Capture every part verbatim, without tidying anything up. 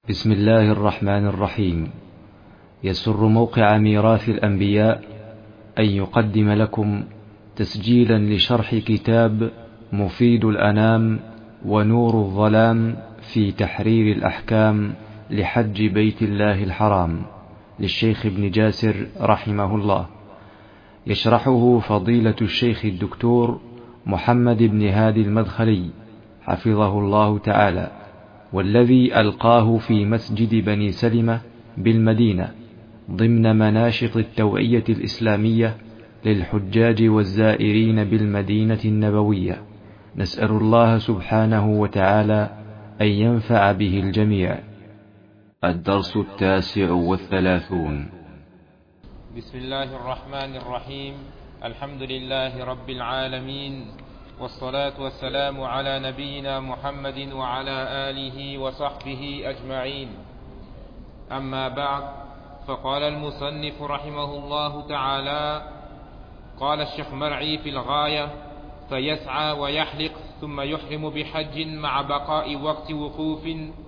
بسم الله الرحمن الرحيم. يسر موقع ميراث الأنبياء أن يقدم لكم تسجيلا لشرح كتاب مفيد الأنام ونور الظلام في تحرير الأحكام لحج بيت الله الحرام للشيخ ابن جاسر رحمه الله، يشرحه فضيلة الشيخ الدكتور محمد بن هادي المدخلي حفظه الله تعالى، والذي ألقاه في مسجد بني سلمة بالمدينة ضمن مناشط التوعية الإسلامية للحجاج والزائرين بالمدينة النبوية. نسأل الله سبحانه وتعالى أن ينفع به الجميع. الدرس التاسع والثلاثون. بسم الله الرحمن الرحيم. الحمد لله رب العالمين، والصلاة والسلام على نبينا محمد وعلى آله وصحبه أجمعين. أما بعد، فقال المصنف رحمه الله تعالى: قال الشيخ مرعي في الغاية: فيسعى ويحلق ثم يحرم بحج مع بقاء وقت وقوف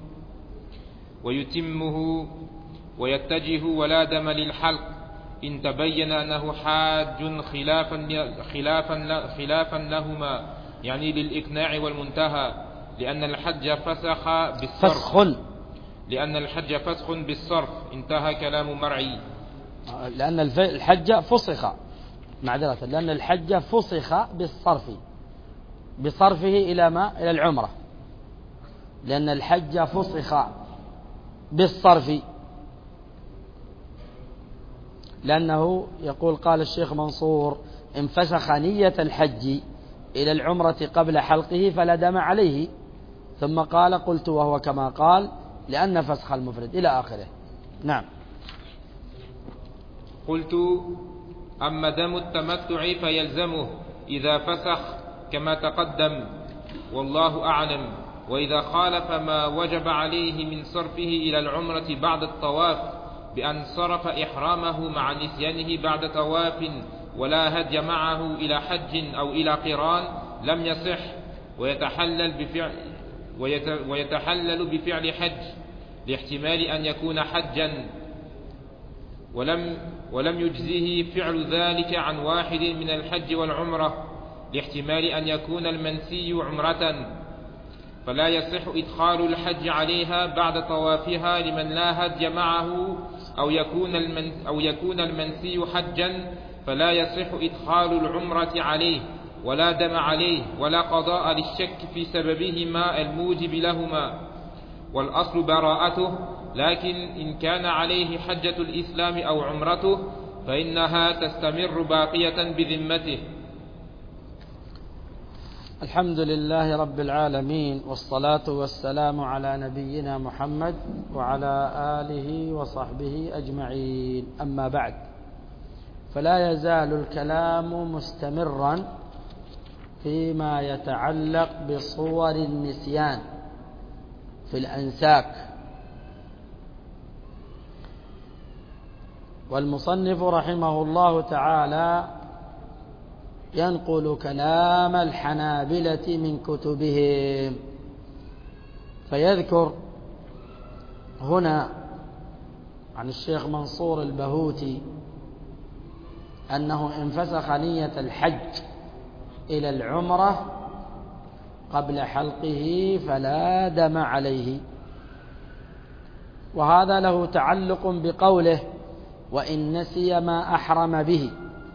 ويتمه ويتجه ولا دم للحلق إن تبين أنه حاج خلافا, خلافا, خلافا لهما، يعني للإقناع والمنتهى، لأن الحج فسخ بالصرف فسخ لأن الحج فسخ بالصرف. انتهى كلام مرعي. لأن الحج فسخ معذرة لأن الحج فسخ بالصرف بصرفه إلى ما إلى العمرة، لأن الحج فسخ بالصرف، لأنه يقول قال الشيخ منصور: إن فسخ نية الحج إلى العمرة قبل حلقه فلا دم عليه. ثم قال: قلت وهو كما قال لأن فسخ المفرد إلى آخره. نعم. قلت: أما دم التمتع فيلزمه إذا فسخ كما تقدم، والله أعلم. وإذا خالف ما وجب عليه من صرفه إلى العمرة بعد الطواف بأن صرف إحرامه مع نسيانه بعد طواف ولا هدي معه إلى حج أو إلى قران لم يصح، ويتحلل بفعل, ويتحلل بفعل حج لاحتمال أن يكون حجا، ولم, ولم يجزه فعل ذلك عن واحد من الحج والعمرة لاحتمال أن يكون المنسي عمرة، فلا يصح إدخال الحج عليها بعد طوافها لمن لا هدي معه، أو يكون, المن أو يكون المنسي حجا فلا يصح إدخال العمرة عليه، ولا دم عليه، ولا قضاء للشك في سببهما الموجب لهما، والأصل براءته. لكن إن كان عليه حجة الإسلام أو عمرته فإنها تستمر باقية بذمته. الحمد لله رب العالمين، والصلاة والسلام على نبينا محمد وعلى آله وصحبه أجمعين. أما بعد، فلا يزال الكلام مستمرا فيما يتعلق بصور النسيان في الأنساك. والمصنف رحمه الله تعالى ينقل كلام الحنابلة من كتبهم، فيذكر هنا عن الشيخ منصور البهوتي أنه إن فسخ نية الحج إلى العمرة قبل حلقه فلا دم عليه، وهذا له تعلق بقوله: وإن نسي ما أحرم به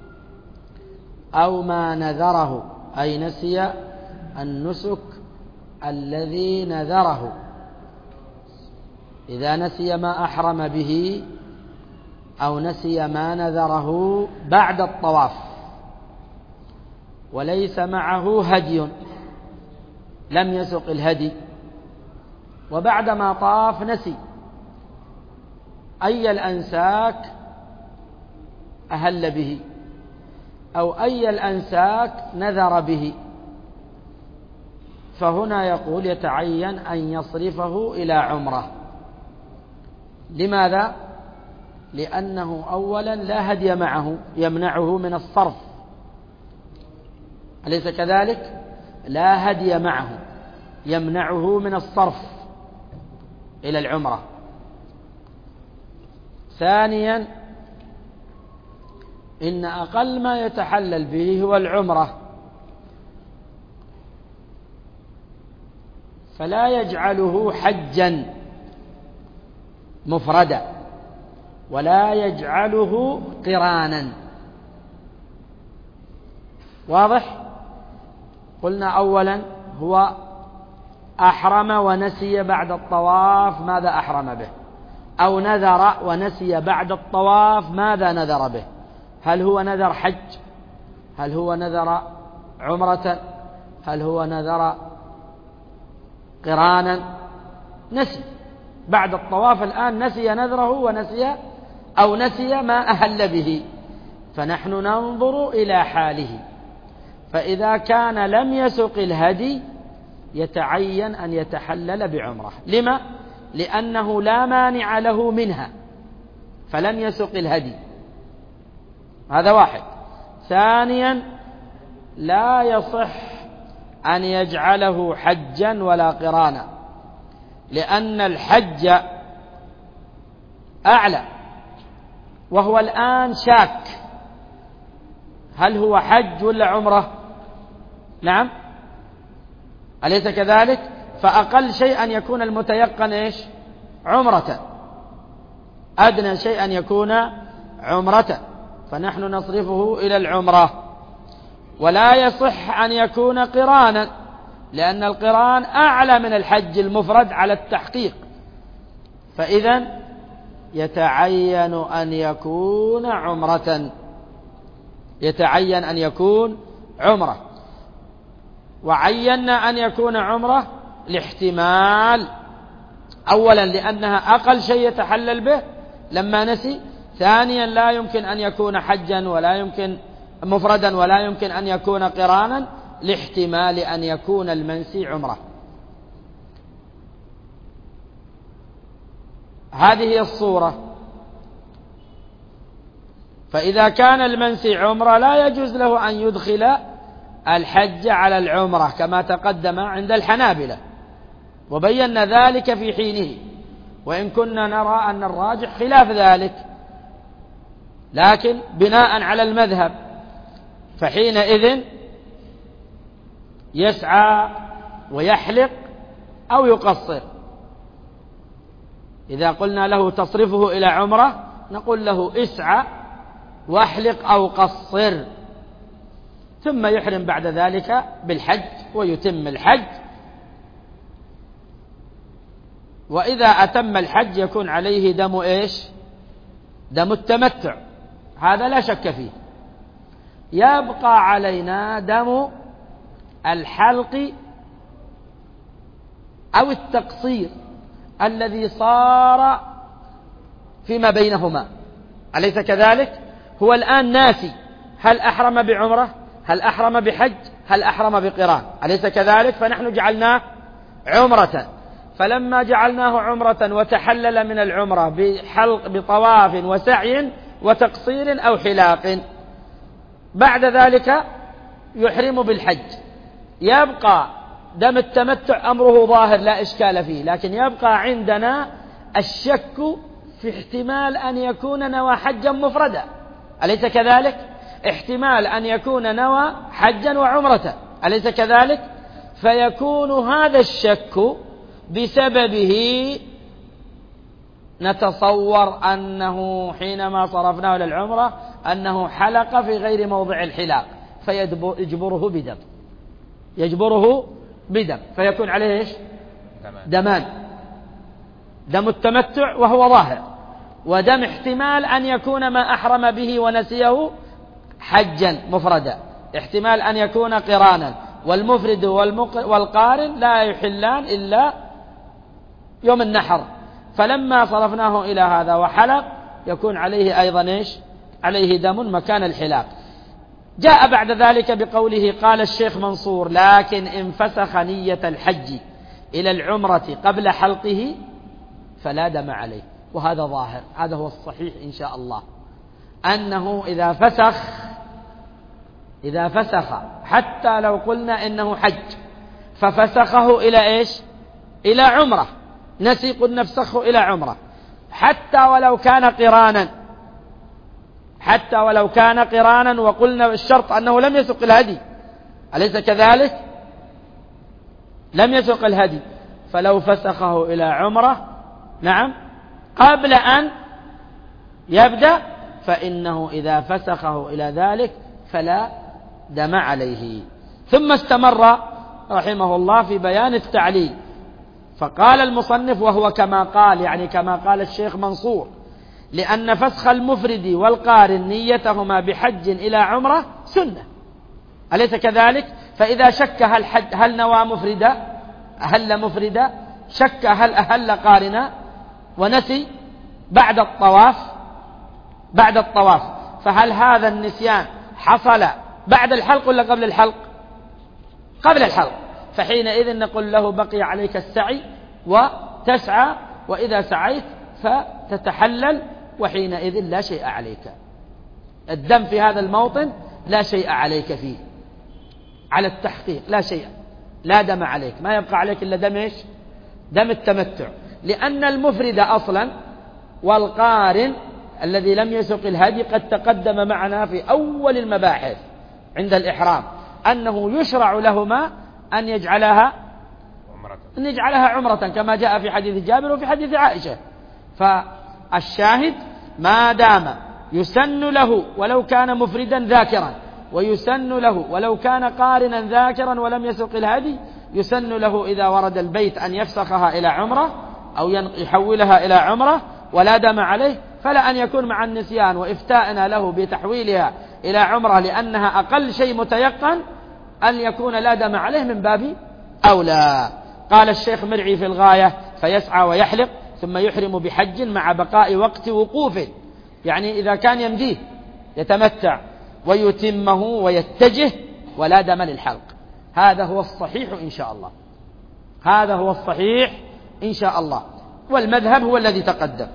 أو ما نذره، أي نسي النسك الذي نذره. إذا نسي ما أحرم به أو نسي ما نذره بعد الطواف وليس معه هدي، لم يسق الهدي، وبعدما طاف نسي أي الأنساك أهل به أو أي الأنساك نذر به، فهنا يقول يتعين أن يصرفه إلى عمرة. لماذا؟ لأنه أولا لا هدي معه يمنعه من الصرف، أليس كذلك؟ لا هدي معه يمنعه من الصرف إلى العمرة، ثانيا إن أقل ما يتحلل به هو العمرة، فلا يجعله حجا مفردا ولا يجعله قرانا. واضح؟ قلنا أولا هو أحرم ونسي بعد الطواف ماذا أحرم به، أو نذر ونسي بعد الطواف ماذا نذر به. هل هو نذر حج؟ هل هو نذر عمرة؟ هل هو نذر قرانا؟ نسي بعد الطواف الآن، نسي نذره ونسي أو نسي ما أهل به، فنحن ننظر إلى حاله. فإذا كان لم يسق الهدي يتعين أن يتحلل بعمرة. لما؟ لأنه لا مانع له منها فلم يسق الهدي، هذا واحد. ثانيا لا يصح أن يجعله حجا ولا قرانا، لأن الحج أعلى، وهو الآن شاك هل هو حج ولا عمرة؟ نعم، أليس كذلك؟ فأقل شيء أن يكون المتيقن إيش؟ عمرة، أدنى شيء أن يكون عمرة، فنحن نصرفه إلى العمرة. ولا يصح أن يكون قرانا، لأن القران أعلى من الحج المفرد على التحقيق، فإذن يتعين أن يكون عمرة، يتعين أن يكون عمرة. وعينا أن يكون عمرة لاحتمال، أولا لأنها أقل شيء يتحلل به لما نسي، ثانيا لا يمكن أن يكون حجا ولا يمكن مفردا ولا يمكن أن يكون قرانا لاحتمال أن يكون المنسي عمرة. هذه الصورة. فإذا كان المنسي عمرة لا يجوز له أن يدخل الحج على العمرة كما تقدم عند الحنابلة، وبينا ذلك في حينه، وإن كنا نرى أن الراجح خلاف ذلك، لكن بناء على المذهب فحينئذ يسعى ويحلق أو يقصر. إذا قلنا له تصرفه إلى عمرة نقول له اسعى واحلق أو قصر، ثم يحرم بعد ذلك بالحج ويتم الحج. وإذا أتم الحج يكون عليه دم إيش؟ دم التمتع، هذا لا شك فيه. يبقى علينا دم الحلق أو التقصير الذي صار فيما بينهما، أليس كذلك؟ هو الآن ناسي هل أحرم بعمرة، هل أحرم بحج، هل أحرم بقران، أليس كذلك؟ فنحن جعلناه عمرة، فلما جعلناه عمرة وتحلل من العمرة بحلق بطواف وسعي وتقصير أو حلاق، بعد ذلك يحرم بالحج. يبقى دم التمتع أمره ظاهر لا إشكال فيه، لكن يبقى عندنا الشك في احتمال أن يكون نوى حجا مفردا، أليس كذلك؟ احتمال أن يكون نوى حجا وعمرة، أليس كذلك؟ فيكون هذا الشك بسببه نتصور أنه حينما صرفناه للعمرة أنه حلق في غير موضع الحلاق، فيجبره بدم، يجبره بدم، فيكون عليه إيش؟ دمان، دم التمتع وهو ظاهر، ودم احتمال أن يكون ما أحرم به ونسيه حجا مفردا، احتمال أن يكون قرانا، والمفرد والقارن لا يحلان إلا يوم النحر، فلما صرفناه إلى هذا وحلق يكون عليه أيضا إيش؟ عليه دم مكان الحلاق. جاء بعد ذلك بقوله قال الشيخ منصور: لكن إن فسخ نية الحج إلى العمرة قبل حلقه فلا دم عليه. وهذا ظاهر، هذا هو الصحيح إن شاء الله، أنه إذا فسخ إذا فسخ حتى لو قلنا إنه حج ففسخه إلى إيش؟ إلى عمرة، نسي قلنا نفسخه إلى عمرة، حتى ولو كان قرانا، حتى ولو كان قرانا، وقلنا الشرط أنه لم يسق الهدي، أليس كذلك؟ لم يسق الهدي، فلو فسخه إلى عمرة نعم قبل أن يبدأ فإنه إذا فسخه إلى ذلك فلا دم عليه. ثم استمر رحمه الله في بيان التعليل، فقال المصنف وهو كما قال، يعني كما قال الشيخ منصور، لأن فسخ المفرد والقارن نيتهما بحج إلى عمرة سنة، أليس كذلك؟ فإذا شك هل, حج هل نوى مفردا أهل مفردا، شك هل أهل قارنا، ونسي بعد الطواف بعد الطواف فهل هذا النسيان حصل بعد الحلق ولا قبل الحلق؟ قبل الحلق، فحينئذ نقول له بقي عليك السعي وتسعى، وإذا سعيت فتتحلل، وحينئذ لا شيء عليك. الدم في هذا الموطن لا شيء عليك فيه على التحقيق، لا شيء، لا دم عليك، ما يبقى عليك إلا دم إيش؟ دم التمتع، لأن المفرد أصلا والقارن الذي لم يسق الهدي قد تقدم معنا في أول المباحث عند الإحرام أنه يشرع لهما أن يجعلها أن يجعلها عمرة كما جاء في حديث جابر وفي حديث عائشة. فالشاهد ما دام يسن له ولو كان مفردا ذاكرا، ويسن له ولو كان قارنا ذاكرا ولم يسق الهدي، يسن له إذا ورد البيت أن يفسخها إلى عمرة أو يحولها إلى عمرة ولا دم عليه، فلا أن يكون مع النسيان وإفتاءنا له بتحويلها إلى عمرة لأنها أقل شيء متيقن أن يكون لا دم عليه من باب أولى. قال الشيخ مرعي في الغاية: فيسعى ويحلق ثم يحرم بحج مع بقاء وقت وقوفه، يعني إذا كان يمديه يتمتع ويتمه ويتجه ولا دم للحلق. هذا هو الصحيح إن شاء الله، هذا هو الصحيح إن شاء الله، والمذهب هو الذي تقدم.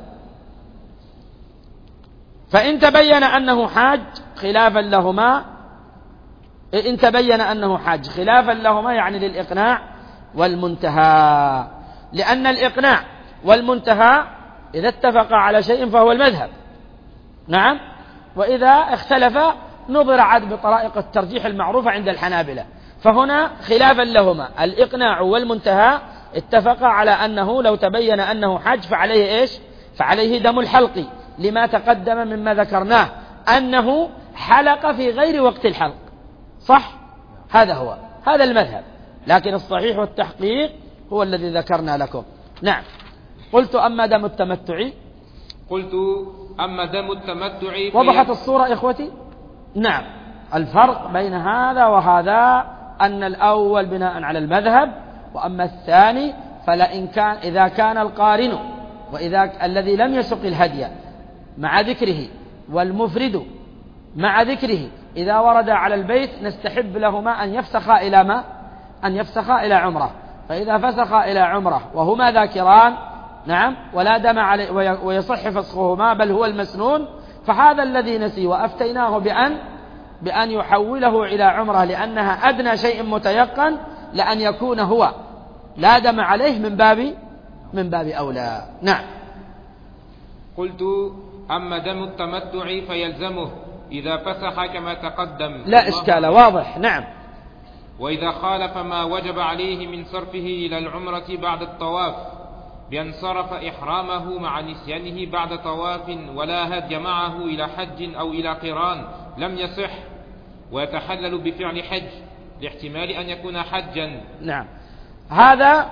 فإن تبين أنه حاج خلافا لهما، إن تبين أنه حاج خلافا لهما يعني للإقناع والمنتهى، لأن الإقناع والمنتهى إذا اتفق على شيء فهو المذهب، نعم، وإذا اختلف نظر عاد بطرائق الترجيح المعروفة عند الحنابلة. فهنا خلافا لهما الإقناع والمنتهى اتفق على أنه لو تبين أنه حج فعليه إيش؟ فعليه دم الحلق، لما تقدم مما ذكرناه أنه حلق في غير وقت الحلق، صح؟ هذا هو، هذا المذهب، لكن الصحيح والتحقيق هو الذي ذكرنا لكم. نعم. قلت أما دم التمتع، قلت أما دم التمتع في... وضحت الصورة إخوتي؟ نعم. الفرق بين هذا وهذا أن الأول بناء على المذهب، وأما الثاني فلئن كان إذا كان القارن وإذا الذي لم يسق الهدي مع ذكره والمفرد مع ذكره إذا ورد على البيت نستحب لهما أن يفسخا إلى ما؟ أن يفسخا إلى عمرة. فإذا فسخا إلى عمرة وهما ذاكران، نعم، ولا دم عليه ويصح فسخهما بل هو المسنون، فهذا الذي نسي وأفتيناه بأن بأن يحوله إلى عمرة لأنها أدنى شيء متيقن، لأن يكون هو لا دم عليه من باب من باب أولى. نعم. قلت أما دم التمتع فيلزمه إذا فسخ كما تقدم، لا إشكال، واضح. نعم. وإذا خالف ما وجب عليه من صرفه إلى العمرة بعد الطواف بأن صرف إحرامه مع نسيانه بعد طواف ولا هدي معه إلى حج أو إلى قران لم يصح، ويتحلل بفعل حج لاحتمال أن يكون حجا. نعم. هذا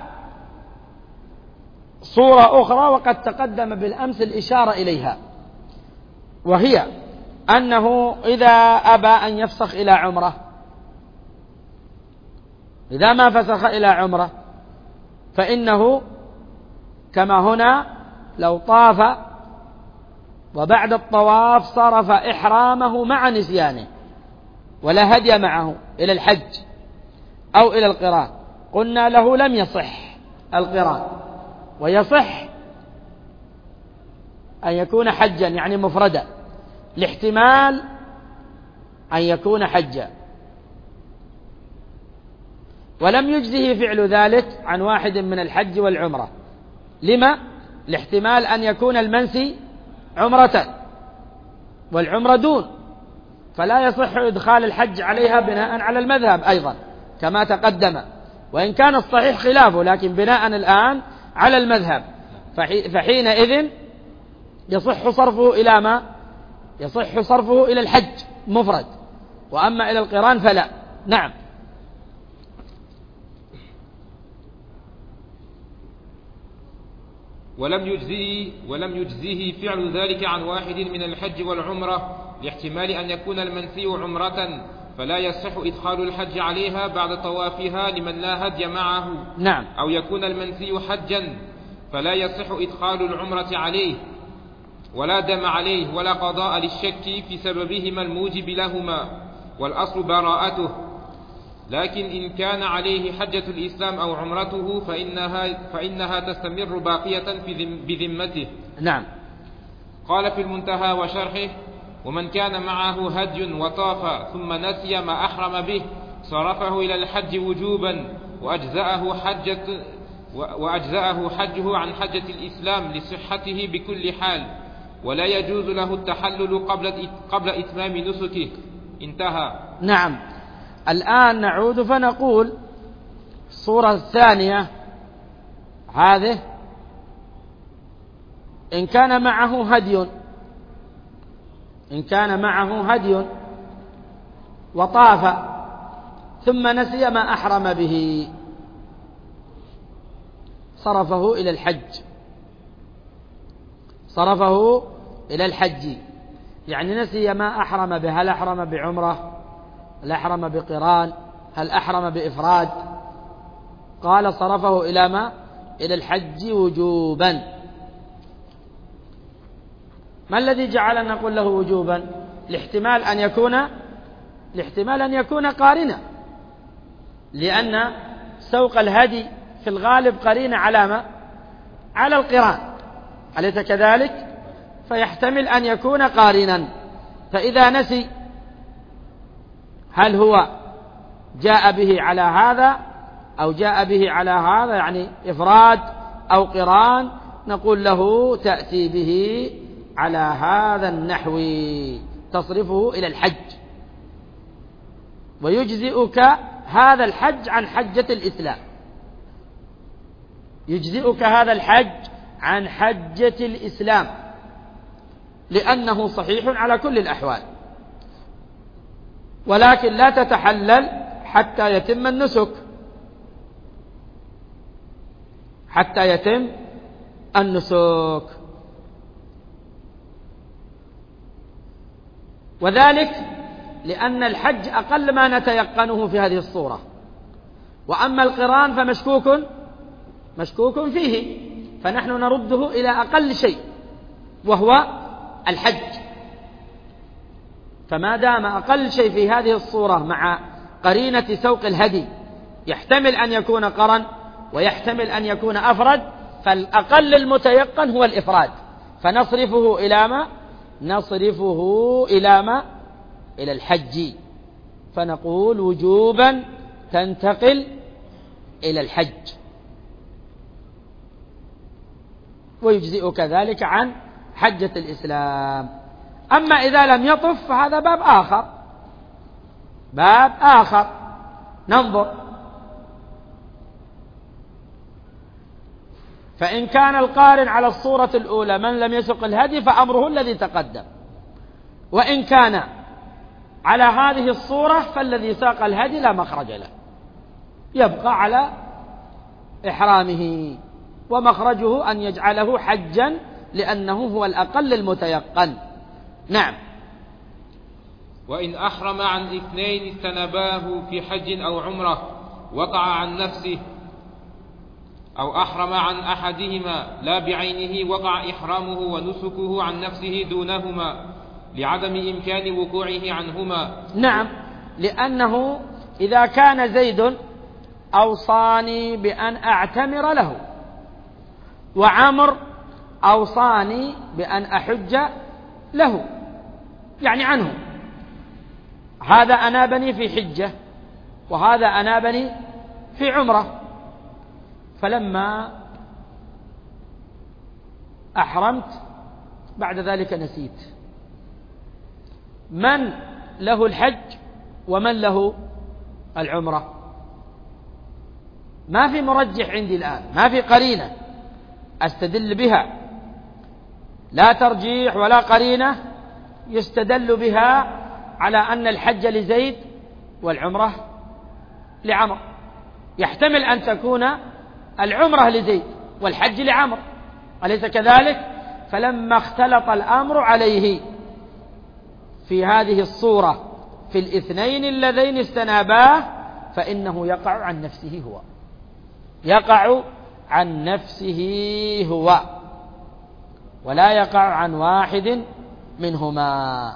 صورة أخرى وقد تقدم بالأمس الإشارة إليها، وهي أنه إذا أبى أن يفسخ إلى عمرة، إذا ما فسخ إلى عمرة فإنه كما هنا لو طاف وبعد الطواف صرف إحرامه مع نسيانه ولا هدي معه إلى الحج أو إلى القران، قلنا له لم يصح القران، ويصح أن يكون حجا يعني مفردا لاحتمال أن يكون حجا، ولم يجزه فعل ذلك عن واحد من الحج والعمرة. لما؟ لاحتمال أن يكون المنسي عمرة والعمرة دون، فلا يصح إدخال الحج عليها بناء على المذهب أيضا كما تقدم، وإن كان الصحيح خلافه، لكن بناء الآن على المذهب، فحينئذ يصح صرفه إلى ما يصح صرفه إلى الحج مفرد، وأما إلى القران فلا. نعم. ولم يجزيه ولم يجزيه فعل ذلك عن واحد من الحج والعمرة لاحتمال أن يكون المنسي عمرة، فلا يصح إدخال الحج عليها بعد طوافها لمن لا هدي معه. نعم. أو يكون المنسي حجا فلا يصح إدخال العمرة عليه، ولا دم عليه ولا قضاء للشك في سببهما الموجب لهما، والأصل براءته. لكن إن كان عليه حجة الإسلام أو عمرته فإنها, فإنها تستمر باقية بذمته. نعم. قال في المنتهى وشرحه: ومن كان معه هدي وطاف ثم نسي ما أحرم به صرفه إلى الحج وجوبا، وأجزأه حجة وأجزأه حجه عن حجة الإسلام لصحته بكل حال، ولا يجوز له التحلل قبل قبل إتمام نسكه. انتهى. نعم. الآن نعود فنقول الصورة الثانية هذه: إن كان معه هدي إن كان معه هدي وطاف ثم نسي ما أحرم به صرفه إلى الحج صرفه إلى الحج يعني نسي ما أحرم به، هل أحرم بعمرة، هل أحرم بقران، هل أحرم بإفراد؟ قال صرفه إلى ما إلى الحج وجوبا. ما الذي جعل نقول له وجوبا؟ لاحتمال أن يكون لاحتمال أن يكون قارنا، لأن سوق الهدي في الغالب قرين على ما على القران، أليس كذلك؟ فيحتمل أن يكون قارنا، فإذا نسي هل هو جاء به على هذا أو جاء به على هذا، يعني إفراد أو قران، نقول له تأتي به على هذا النحو، تصرفه إلى الحج، ويجزئك هذا الحج عن حجة الإسلام، يجزئك هذا الحج عن حجة الإسلام، لأنه صحيح على كل الأحوال، ولكن لا تتحلل حتى يتم النسك حتى يتم النسك وذلك لأن الحج أقل ما نتيقنه في هذه الصورة، وأما القران فمشكوك مشكوك فيه، فنحن نرده إلى أقل شيء وهو الحج. فما دام أقل شيء في هذه الصورة مع قرينة سوق الهدي يحتمل أن يكون قرن ويحتمل أن يكون أفرد، فالأقل المتيقن هو الإفراد، فنصرفه إلى ما نصرفه إلى ما إلى الحج، فنقول وجوبا تنتقل إلى الحج، ويجزئك ذلك عن حجة الإسلام. أما إذا لم يطف فهذا باب آخر باب آخر ننظر. فإن كان القارن على الصورة الأولى من لم يسق الهدي فأمره الذي تقدم، وإن كان على هذه الصورة فالذي ساق الهدي لا مخرج له، يبقى على إحرامه، ومخرجه أن يجعله حجا لأنه هو الأقل المتيقن. نعم. وإن أحرم عن اثنين استنباه في حج أو عمرة وقع عن نفسه، أو أحرم عن أحدهما لا بعينه وقع إحرامه ونسكه عن نفسه دونهما لعدم إمكان وقوعه عنهما. نعم، لأنه إذا كان زيد أوصاني بأن أعتمر له، وعمر أوصاني بأن أحج له، يعني عنه، هذا أنابني في حجة وهذا أنابني في عمرة، فلما أحرمت بعد ذلك نسيت، من له الحج ومن له العمرة؟ ما في مرجح عندي الآن، ما في قرينة أستدل بها، لا ترجيح ولا قرينة يستدل بها على أن الحج لزيد والعمرة لعمر. يحتمل أن تكون العمرة لزيد والحج لعمر، أليس كذلك؟ فلما اختلط الأمر عليه في هذه الصورة في الاثنين اللذين استناباه فإنه يقع عن نفسه هو، يقع عن نفسه هو ولا يقع عن واحد منهما،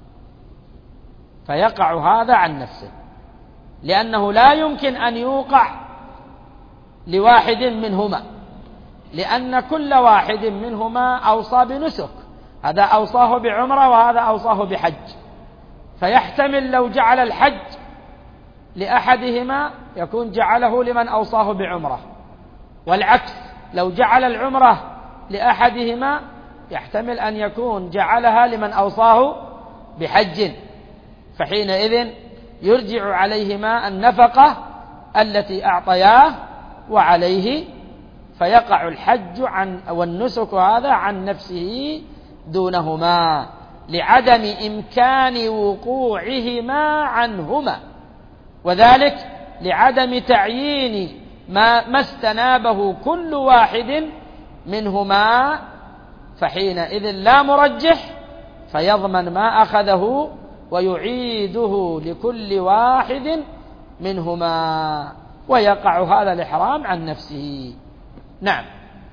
فيقع هذا عن نفسه، لأنه لا يمكن أن يوقع لواحد منهما، لأن كل واحد منهما أوصى بنسك، هذا أوصاه بعمرة وهذا أوصاه بحج، فيحتمل لو جعل الحج لأحدهما يكون جعله لمن أوصاه بعمرة، والعكس لو جعل العمرة لأحدهما يحتمل أن يكون جعلها لمن أوصاه بحج، فحينئذ يرجع عليهما النفقة التي أعطياه وعليه، فيقع الحج عن والنسك هذا عن نفسه دونهما لعدم إمكان وقوعهما عنهما، وذلك لعدم تعيين ما, ما استنابه كل واحد منهما، فحينئذ لا مرجح فيضمن ما أخذه ويعيده لكل واحد منهما، ويقع هذا الإحرام عن نفسه. نعم.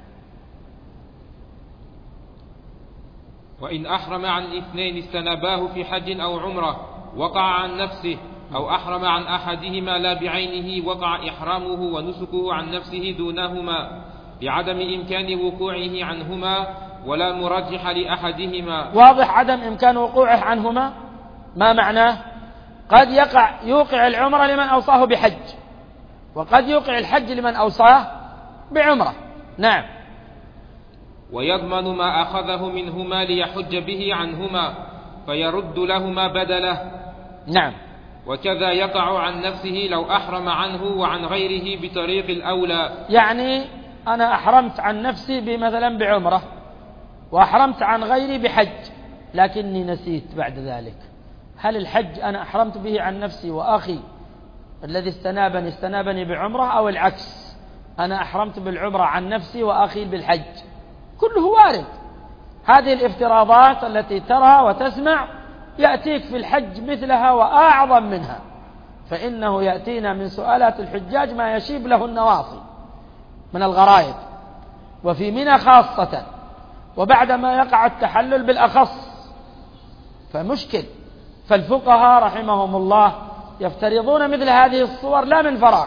وإن أحرم عن اثنين استناباه في حج أو عمرة وقع عن نفسه، أو أحرم عن أحدهما لا بعينه وقع إحرامه ونسكه عن نفسه دونهما لعدم إمكان وقوعه عنهما ولا مرجح لأحدهما. واضح عدم إمكان وقوعه عنهما، ما معناه؟ قد يقع يوقع العمرة لمن أوصاه بحج، وقد يوقع الحج لمن أوصاه بعمرة. نعم. ويضمن ما أخذه منهما ليحج به عنهما فيرد لهما بدله. نعم. وكذا يقع عن نفسه لو أحرم عنه وعن غيره بطريق الأولى. يعني أنا أحرمت عن نفسي بمثلا بعمرة وأحرمت عن غيري بحج، لكني نسيت بعد ذلك، هل الحج أنا أحرمت به عن نفسي وأخي الذي استنابني استنابني بعمرة، أو العكس أنا أحرمت بالعمرة عن نفسي وأخي بالحج؟ كله وارد. هذه الافتراضات التي ترى وتسمع يأتيك في الحج مثلها وأعظم منها، فإنه يأتينا من سؤالات الحجاج ما يشيب له النواصي من الغرائب، وفي منى خاصة، وبعدما يقع التحلل بالأخص فمشكل. فالفقهاء رحمهم الله يفترضون مثل هذه الصور لا من فراغ،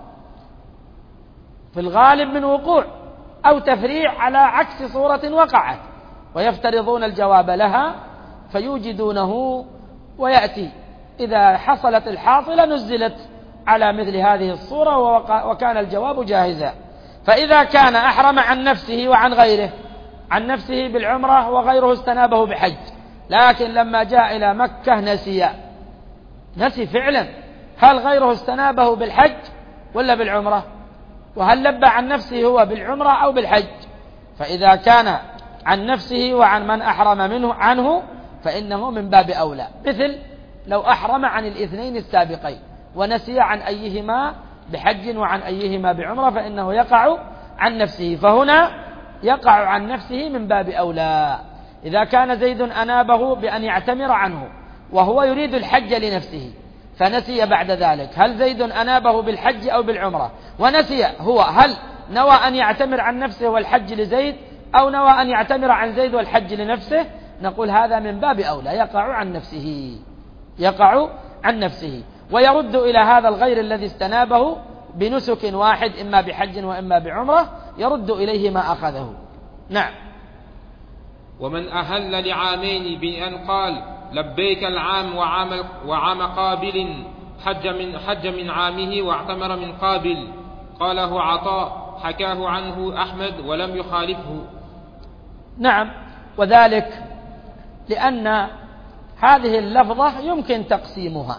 في الغالب من وقوع أو تفريع على عكس صورة وقعت، ويفترضون الجواب لها فيوجدونه، ويأتي إذا حصلت الحاصلة نزلت على مثل هذه الصورة وكان الجواب جاهزا. فإذا كان أحرم عن نفسه وعن غيره، عن نفسه بالعمرة وغيره استنابه بحج، لكن لما جاء إلى مكة نسي نسي فعلا، هل غيره استنابه بالحج ولا بالعمرة؟ وهل لبى عن نفسه هو بالعمرة أو بالحج؟ فإذا كان عن نفسه وعن من أحرم منه عنه فإنه من باب أولى، مثل لو أحرم عن الاثنين السابقين ونسي عن أيهما بحج وعن أيهما بعمرة فإنه يقع عن نفسه، فهنا يقع عن نفسه من باب أولى. إذا كان زيد أنابه بأن يعتمر عنه وهو يريد الحج لنفسه فنسي بعد ذلك، هل زيد أنابه بالحج أو بالعمرة؟ ونسي هو، هل نوى أن يعتمر عن نفسه والحج لزيد أو نوى أن يعتمر عن زيد والحج لنفسه؟ نقول هذا من باب أولى، يقع عن نفسه، يقع عن نفسه، ويرد إلى هذا الغير الذي استنابه بنسك واحد إما بحج وإما بعمرة، يرد إليه ما أخذه. نعم. ومن أهل لعامين بأن قال لبيك العام وعام, وعام قابل حج من, حج من عامه واعتمر من قابل، قاله عطاء حكاه عنه أحمد ولم يخالفه. نعم، وذلك لأن هذه اللفظة يمكن تقسيمها،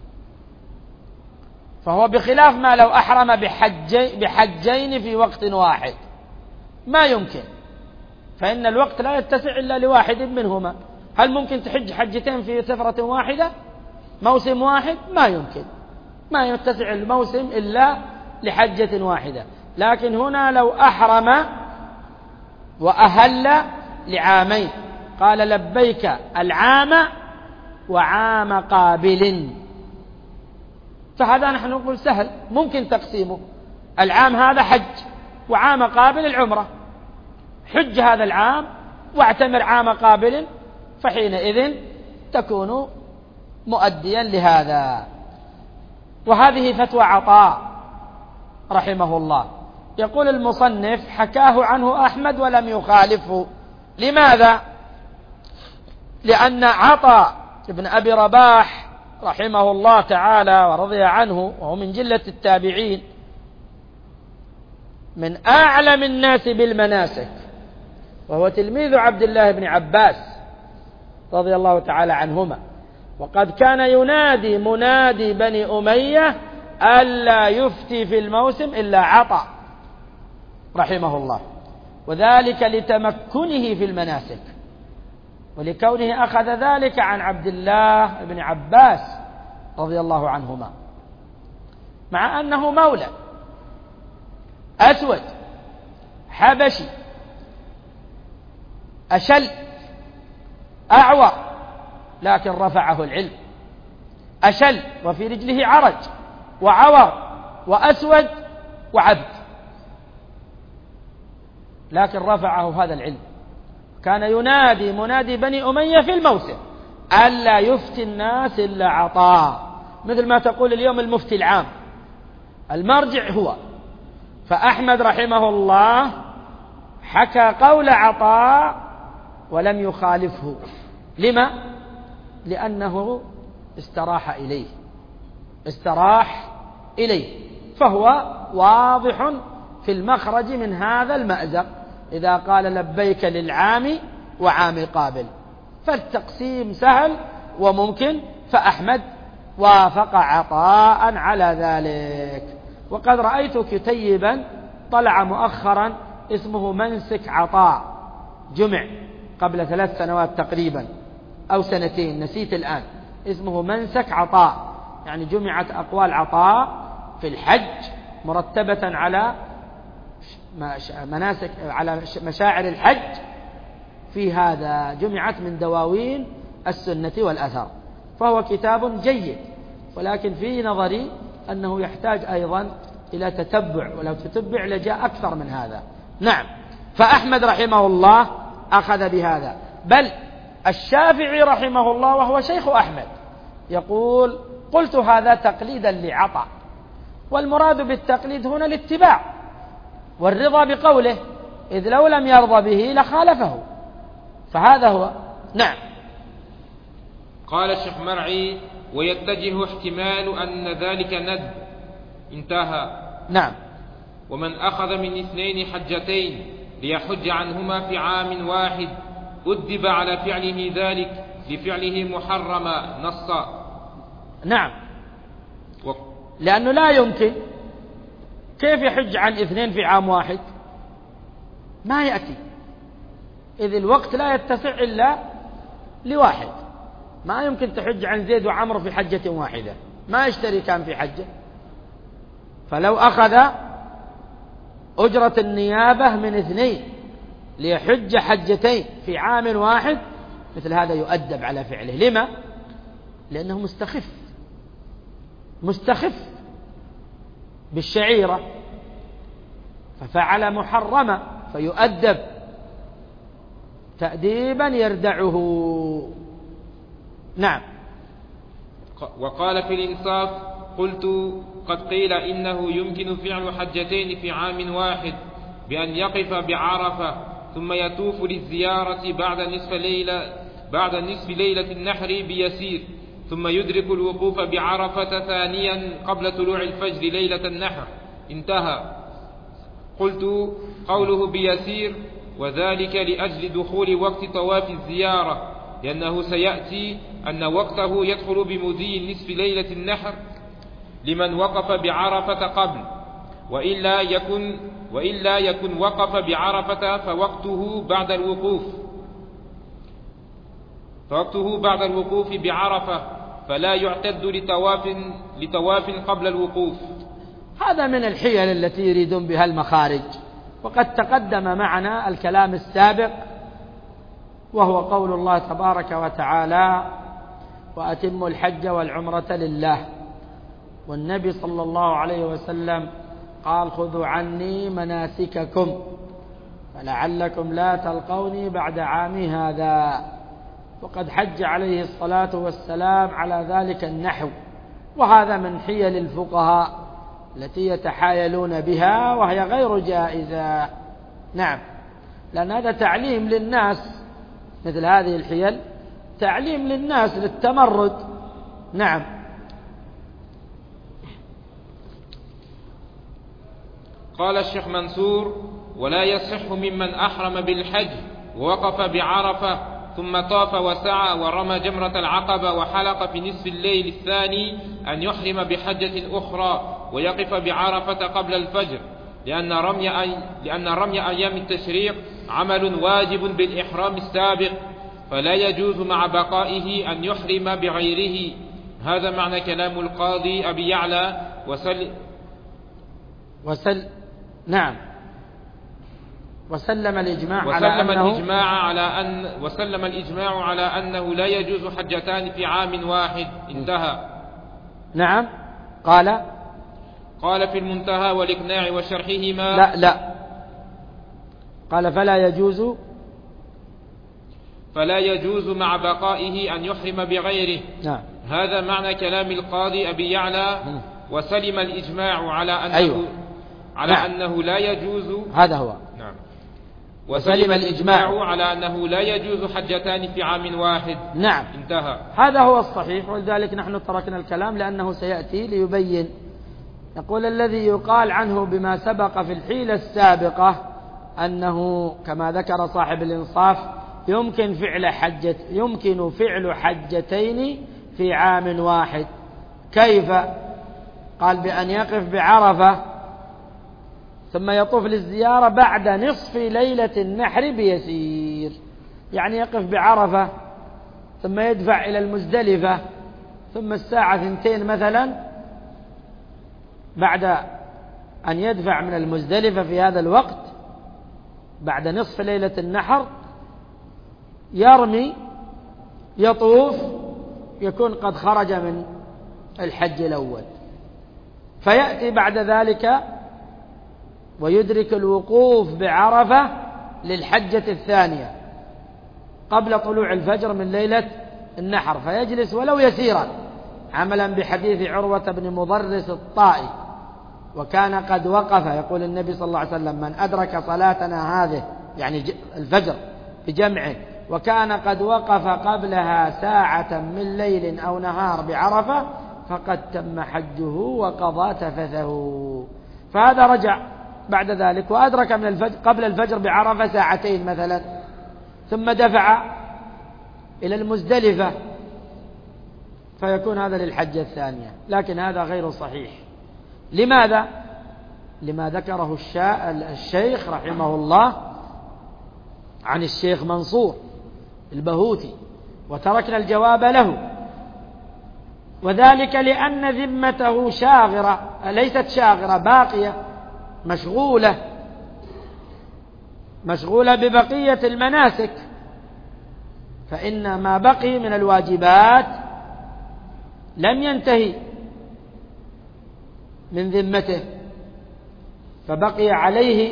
فهو بخلاف ما لو أحرم بحجي بحجين في وقت واحد ما يمكن، فإن الوقت لا يتسع إلا لواحد منهما. هل ممكن تحج حجتين في سفرة واحدة موسم واحد؟ ما يمكن، ما يتسع الموسم إلا لحجة واحدة. لكن هنا لو أحرم وأهل لعامين قال لبيك العام وعام قابل، فهذا نحن نقول سهل ممكن تقسيمه. العام هذا حج وعام قابل العمرة، حج هذا العام واعتمر عام قابل، فحينئذ تكون مؤديا لهذا. وهذه فتوى عطاء رحمه الله. يقول المصنف حكاه عنه أحمد ولم يخالفه. لماذا؟ لأن عطاء ابن أبي رباح رحمه الله تعالى ورضي عنه، وهو من جلة التابعين، من أعلم الناس بالمناسك، وهو تلميذ عبد الله بن عباس رضي الله تعالى عنهما. وقد كان ينادي منادي بني أمية ألا يفتي في الموسم إلا عطاء رحمه الله، وذلك لتمكنه في المناسك ولكونه أخذ ذلك عن عبد الله بن عباس رضي الله عنهما، مع أنه مولى أسود حبشي أشل أعور، لكن رفعه العلم. أشل وفي رجله عرج وعور وأسود وعبد، لكن رفعه هذا العلم. كان ينادي منادي بني أمية في الموسم ألا يفتي الناس إلا عطاء، مثل ما تقول اليوم المفتي العام، المرجع هو. فأحمد رحمه الله حكى قول عطاء ولم يخالفه. لما؟ لأنه استراح إليه استراح إليه فهو واضح في المخرج من هذا المأزق إذا قال لبيك للعام وعام قابل، فالتقسيم سهل وممكن. فأحمد وافق عطاء على ذلك. وقد رأيت كتيبا طلع مؤخرا اسمه منسك عطاء، جمع قبل ثلاث سنوات تقريبا أو سنتين نسيت الآن، اسمه منسك عطاء، يعني جمعت أقوال عطاء في الحج مرتبة على مناسك على مشاعر الحج، في هذا جمعت من دواوين السنة والأثر، فهو كتاب جيد، ولكن في نظري أنه يحتاج أيضا إلى تتبع، ولو تتبع لجاء أكثر من هذا. نعم، فأحمد رحمه الله أخذ بهذا، بل الشافعي رحمه الله وهو شيخ أحمد يقول قلت هذا تقليدا لعطاء، والمراد بالتقليد هنا الاتباع والرضا بقوله، إذ لو لم يرضى به لخالفه، فهذا هو. نعم. قال الشيخ مرعي ويتجه احتمال أن ذلك ند، انتهى. نعم. ومن أخذ من اثنين حجتين ليحج عنهما في عام واحد أدب على فعله ذلك لفعله محرما نصا. نعم، و... لأنه لا يمكن، كيف يحج عن اثنين في عام واحد؟ ما يأتي، إذ الوقت لا يتسع إلا لواحد. ما يمكن تحج عن زيد وعمر في حجة واحدة، ما يشتركان في حجة. فلو أخذ أجرة النيابة من اثنين ليحج حجتين في عام واحد، مثل هذا يؤدب على فعله. لما؟ لأنه مستخف مستخف بالشعيرة، ففعل محرمة فيؤدب تأديبا يردعه. نعم. وقال في الإنصاف قلت قد قيل إنه يمكن فعل حجتين في عام واحد بأن يقف بعرفة ثم يطوف للزيارة بعد نصف ليلة بعد نصف ليلة النحر بيسير، ثم يدرك الوقوف بعرفة ثانيا قبل طلوع الفجر ليلة النحر، انتهى. قلت قوله بيسير وذلك لأجل دخول وقت طواف الزيارة، لأنه سيأتي أن وقته يدخل بمضي نصف ليلة النحر لمن وقف بعرفة قبل، وإلا يكن, وإلا يكن وقف بعرفة فوقته بعد الوقوف فوقته بعد الوقوف بعرفة، فلا يعتد لطواف, لطواف قبل الوقوف. هذا من الحيل التي يريدون بها المخارج، وقد تقدم معنا الكلام السابق، وهو قول الله تبارك وتعالى: وأتموا الحج والعمرة لله. والنبي صلى الله عليه وسلم قال: خذوا عني مناسككم فلعلكم لا تلقوني بعد عامي هذا. وقد حج عليه الصلاة والسلام على ذلك النحو، وهذا من حيل الفقهاء التي يتحايلون بها، وهي غير جائزة. نعم، لأن هذا تعليم للناس، مثل هذه الحيل تعليم للناس للتمرد. نعم. قال الشيخ منصور: ولا يصح ممن أحرم بالحج ووقف بعرفة ثم طاف وسعى ورمى جمرة العقبة وحلق في نصف الليل الثاني أن يحرم بحجة أخرى ويقف بعرفة قبل الفجر، لأن رمي, أي لأن رمي أيام التشريق عمل واجب بالإحرام السابق، فلا يجوز مع بقائه أن يحرم بغيره. هذا معنى كلام القاضي أبي يعلى. وسل وسل نعم وسلم الإجماع وسلم على أنه الإجماع على أن وسلم الإجماع على أنه لا يجوز حجتان في عام واحد. انتهى. نعم. قال قال في المنتهى والإقناع وشرحهما. لا لا قال فلا يجوز فلا يجوز مع بقائه أن يحرم بغيره. نعم. هذا معنى كلام القاضي أبي يعلى. وسلم الإجماع على أنه أيوة. على نعم. أنه لا يجوز. هذا هو. نعم. وسلم الإجماع على أنه لا يجوز حجتان في عام واحد. نعم. انتهى. هذا هو الصحيح، ولذلك نحن تركنا الكلام لأنه سيأتي ليبين. يقول: الذي يقال عنه بما سبق في الحيلة السابقة أنه كما ذكر صاحب الإنصاف يمكن فعل حجة يمكن فعل حجتين في عام واحد. كيف؟ قال: بأن يقف بعرفة ثم يطوف للزيارة بعد نصف ليلة النحر بيسير، يعني يقف بعرفة ثم يدفع إلى المزدلفة، ثم الساعة ثنتين مثلا بعد أن يدفع من المزدلفة في هذا الوقت بعد نصف ليلة النحر يرمي يطوف، يكون قد خرج من الحج الأول، فيأتي بعد ذلك ويدرك الوقوف بعرفة للحجة الثانية قبل طلوع الفجر من ليلة النحر، فيجلس ولو يسيرا، عملا بحديث عروة بن مضرس الطائي: وكان قد وقف، يقول النبي صلى الله عليه وسلم: من أدرك صلاتنا هذه يعني الفجر بجمع وكان قد وقف قبلها ساعة من ليل أو نهار بعرفة فقد تم حجه وقضى تفثه. فهذا رجع بعد ذلك وأدرك من الفجر قبل الفجر بعرفة ساعتين مثلا، ثم دفع إلى المزدلفة، فيكون هذا للحجة الثانية. لكن هذا غير صحيح. لماذا؟ لما ذكره الشيخ رحمه الله عن الشيخ منصور البهوتي، وتركنا الجواب له، وذلك لأن ذمته شاغرة، ليست شاغرة، باقية، مشغولة مشغولة ببقية المناسك، فإن ما بقي من الواجبات لم ينتهي من ذمته، فبقي عليه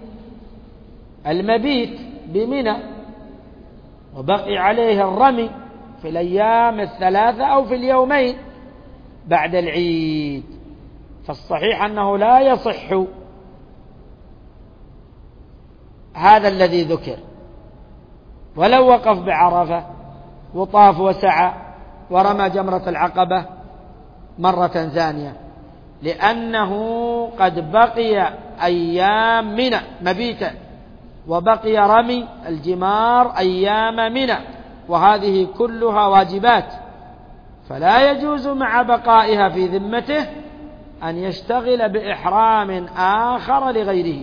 المبيت بمنى، وبقي عليه الرمي في الأيام الثلاثة أو في اليومين بعد العيد. فالصحيح أنه لا يصح هذا الذي ذكر، ولو وقف بعرفة وطاف وسعى ورمى جمرة العقبة مرة ثانية، لأنه قد بقي أيام منى مبيتا وبقي رمي الجمار أيام منى، وهذه كلها واجبات، فلا يجوز مع بقائها في ذمته أن يشتغل بإحرام آخر لغيره.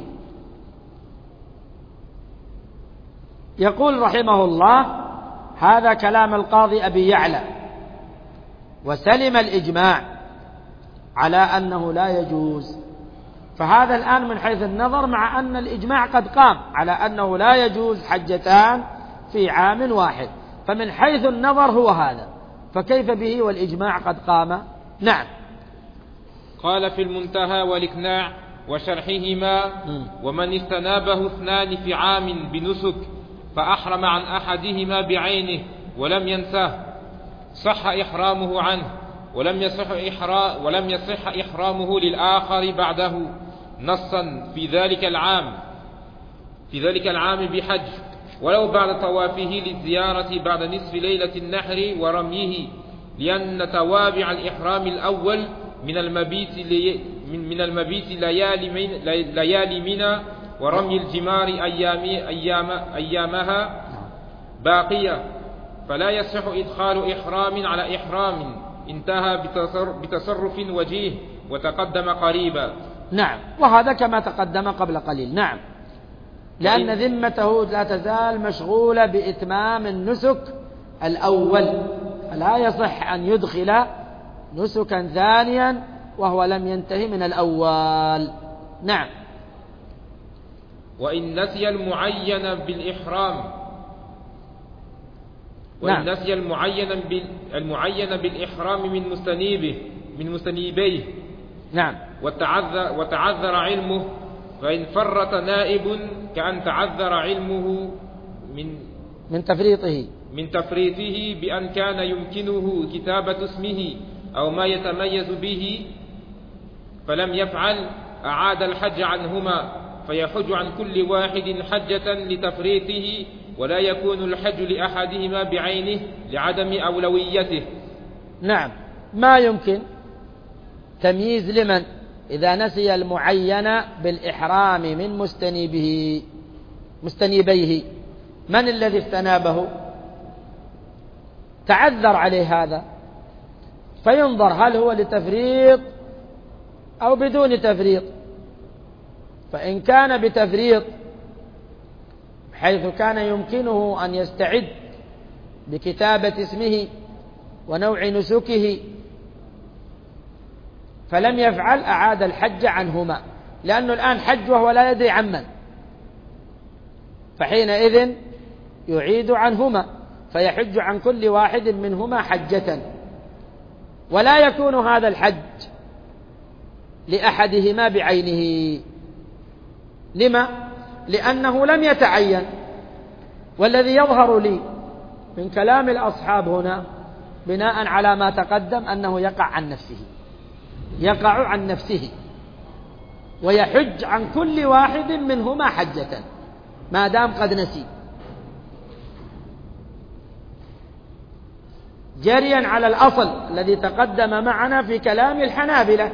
يقول رحمه الله: هذا كلام القاضي أبي يعلى، وسلم الإجماع على أنه لا يجوز. فهذا الآن من حيث النظر، مع أن الإجماع قد قام على أنه لا يجوز حجتان في عام واحد، فمن حيث النظر هو هذا، فكيف به والإجماع قد قام؟ نعم. قال في المنتهى والإقناع وشرحهما: ومن استنابه اثنان في عام بنسك فأحرم عن أحدهما بعينه ولم ينساه صح إحرامه عنه، ولم يصح إحرام ولم يصح إحرامه للآخر بعده نصا في ذلك العام في ذلك العام بحج، ولو بعد طوافه للزيارة بعد نصف ليلة النحر ورميه، لأن توابع الإحرام الأول من المبيت لي من, من المبيت ليالي من ليالي منى ورمي الجمار أيام أيام أيامها باقية، فلا يصح إدخال إحرام على إحرام انتهى بتصرف وجيه وتقدم قريبا. نعم، وهذا كما تقدم قبل قليل. نعم، لأن ذمته لا تزال مشغولة بإتمام النسك الأول، فلا يصح أن يدخل نسكا ثانيا وهو لم ينتهي من الأول. نعم. وإن نسي المعين بالإحرام وإن نعم. نسي المعين المعين بالإحرام من مستنيبه من مستنيبيه نعم. وتعذر وتعذر علمه، فإن فرط نائب كأن تعذر علمه من من تفريطه من تفريطه بأن كان يمكنه كتابة اسمه أو ما يتميز به فلم يفعل، أعاد الحج عنهما، فيحج عن كل واحد حجة لتفريطه، ولا يكون الحج لأحدهما بعينه لعدم أولويته. نعم، ما يمكن تمييز لمن إذا نسي المعين بالإحرام من مستنيبه مستنيبيه، من الذي استنابه؟ تعذر عليه هذا، فينظر هل هو لتفريط أو بدون تفريط. فإن كان بتفريط حيث كان يمكنه أن يستعد بكتابة اسمه ونوع نسكه فلم يفعل، أعاد الحج عنهما، لأنه الآن حج وهو لا يدري عمن، فحينئذ يعيد عنهما، فيحج عن كل واحد منهما حجة، ولا يكون هذا الحج لأحدهما بعينه. لما؟ لأنه لم يتعين. والذي يظهر لي من كلام الأصحاب هنا بناء على ما تقدم أنه يقع عن نفسه يقع عن نفسه ويحج عن كل واحد منهما حجة ما دام قد نسي، جريا على الأصل الذي تقدم معنا في كلام الحنابلة،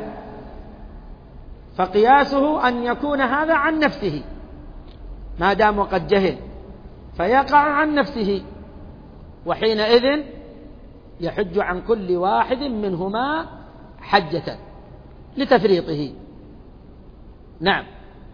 فقياسه أن يكون هذا عن نفسه ما دام وقد جهل، فيقع عن نفسه، وحينئذ يحج عن كل واحد منهما حجة لتفريطه. نعم.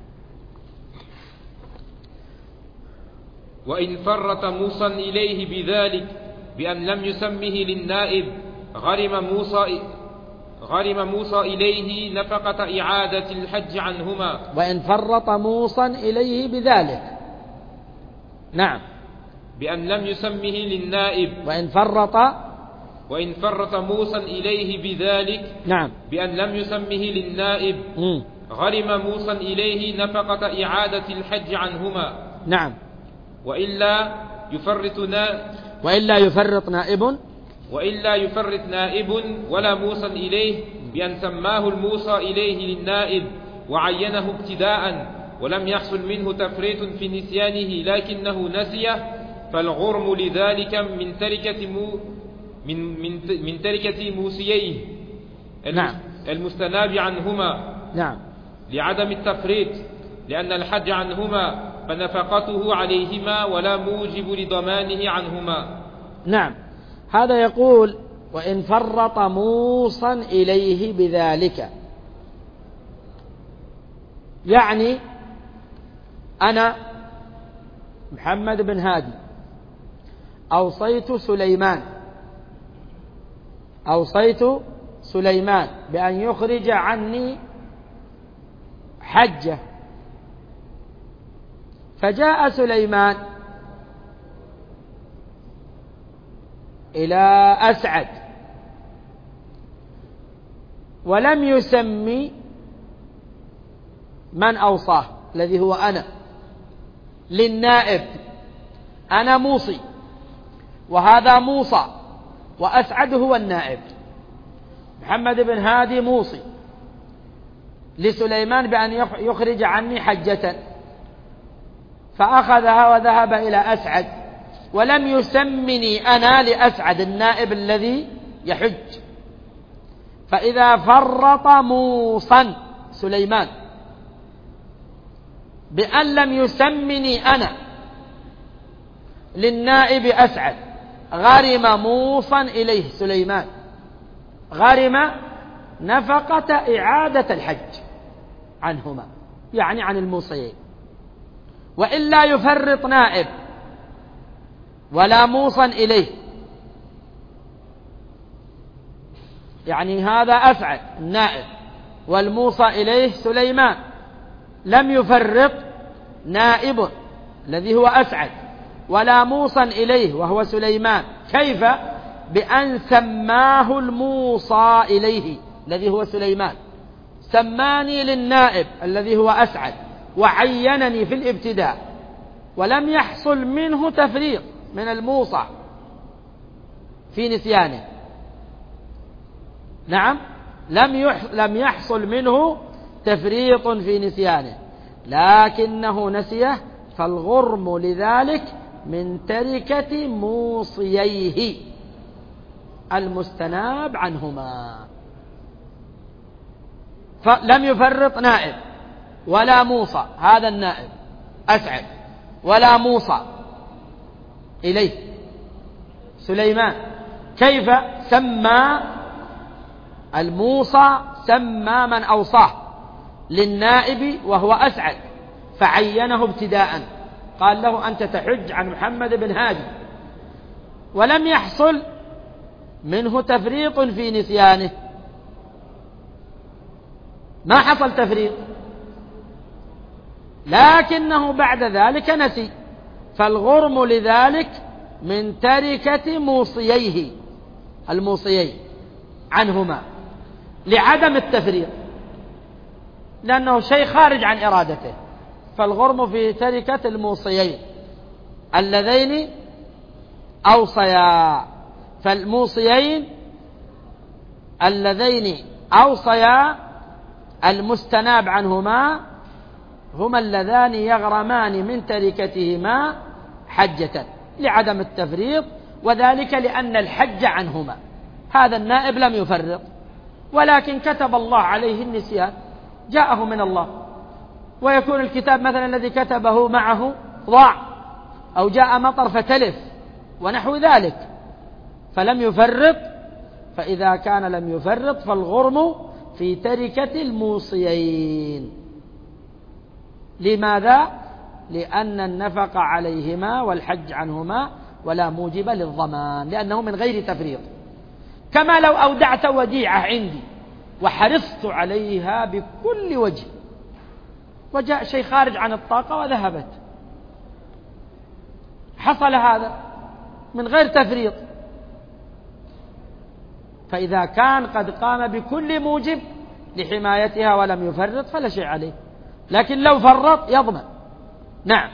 وإن فرط موصى إليه بذلك بأن لم يسمه للنائب غرم موصى غرم موصى إليه نفقة إعادة الحج عنهما. وإن فرط موصى إليه بذلك، نعم، بأن لم يسمه للنائب وإن فرط وإن فرط موصى إليه بذلك، نعم، بأن لم يسمه للنائب م. غرم موصى إليه نفقة إعادة الحج عنهما. نعم. وإلا يفرط نا وإلا يفرط نائب وإلا يفرط نائب ولا موصى إليه بأن سماه الموصى إليه للنائب وعينه ابتداء ولم يحصل منه تفريط في نسيانه لكنه نسيه، فالغرم لذلك من تركة مو من من من تركة موصييه نعم. المستناب عنهما، نعم، لعدم التفريط، لأن الحج عنهما فنفقته عليهما ولا موجب لضمانه عنهما. نعم، هذا يقول وإن فرط موصا إليه بذلك، يعني أنا محمد بن هادي أوصيت سليمان أوصيت سليمان بأن يخرج عني حجة، فجاء سليمان إلى أسعد ولم يسمي من أوصاه الذي هو أنا للنائب، أنا موصي وهذا موصى وأسعد هو النائب. محمد بن هادي موصي لسليمان بأن يخرج عني حجة، فأخذها وذهب إلى أسعد ولم يسمني أنا لأسعد النائب الذي يحج. فإذا فرط موصى سليمان بأن لم يسمني أنا للنائب أسعد، غرم موصى إليه سليمان، غرم نفقة إعادة الحج عنهما، يعني عن الموصيين. وإلا يفرط نائب ولا موصى إليه، يعني هذا أسعد النائب والموصى إليه سليمان، لم يفرط نائب الذي هو أسعد ولا موصى إليه وهو سليمان، كيف؟ بأن سماه الموصى إليه الذي هو سليمان، سماني للنائب الذي هو أسعد وعينني في الابتداء، ولم يحصل منه تفريط من الموصى في نسيانه. نعم، لم لم يحصل منه تفريط في نسيانه، لكنه نسيه، فالغرم لذلك من تركة موصييه المستناب عنهما. فلم يفرط نائب ولا موصى، هذا النائب أسعد، ولا موصى إليه سليمان، كيف؟ سمى الموصى، سمى من أوصاه للنائب وهو أسعد فعينه ابتداء، قال له أنت تحج عن محمد بن هادي، ولم يحصل منه تفريط في نسيانه، ما حصل تفريط، لكنه بعد ذلك نسي، فالغرم لذلك من تركة موصييه الموصيين عنهما لعدم التفريط، لأنه شيء خارج عن إرادته، فالغرم في تركة الموصيين اللذين أوصيا، فالموصيين اللذين أوصيا المستناب عنهما هما اللذان يغرمان من تركتهما حجة لعدم التفريط، وذلك لأن الحج عنهما، هذا النائب لم يفرط ولكن كتب الله عليه النسيان، جاءه من الله، ويكون الكتاب مثلا الذي كتبه معه ضاع أو جاء مطر فتلف ونحو ذلك فلم يفرط، فإذا كان لم يفرط فالغرم في تركة الموصيين. لماذا؟ لأن النفق عليهما والحج عنهما ولا موجب للضمان، لأنه من غير تفريط. كما لو أودعت وديعة عندي وحرصت عليها بكل وجه وجاء شيء خارج عن الطاقة وذهبت، حصل هذا من غير تفريط، فإذا كان قد قام بكل موجب لحمايتها ولم يفرط فلا شيء عليه، لكن لو فرط يضمن. نعم.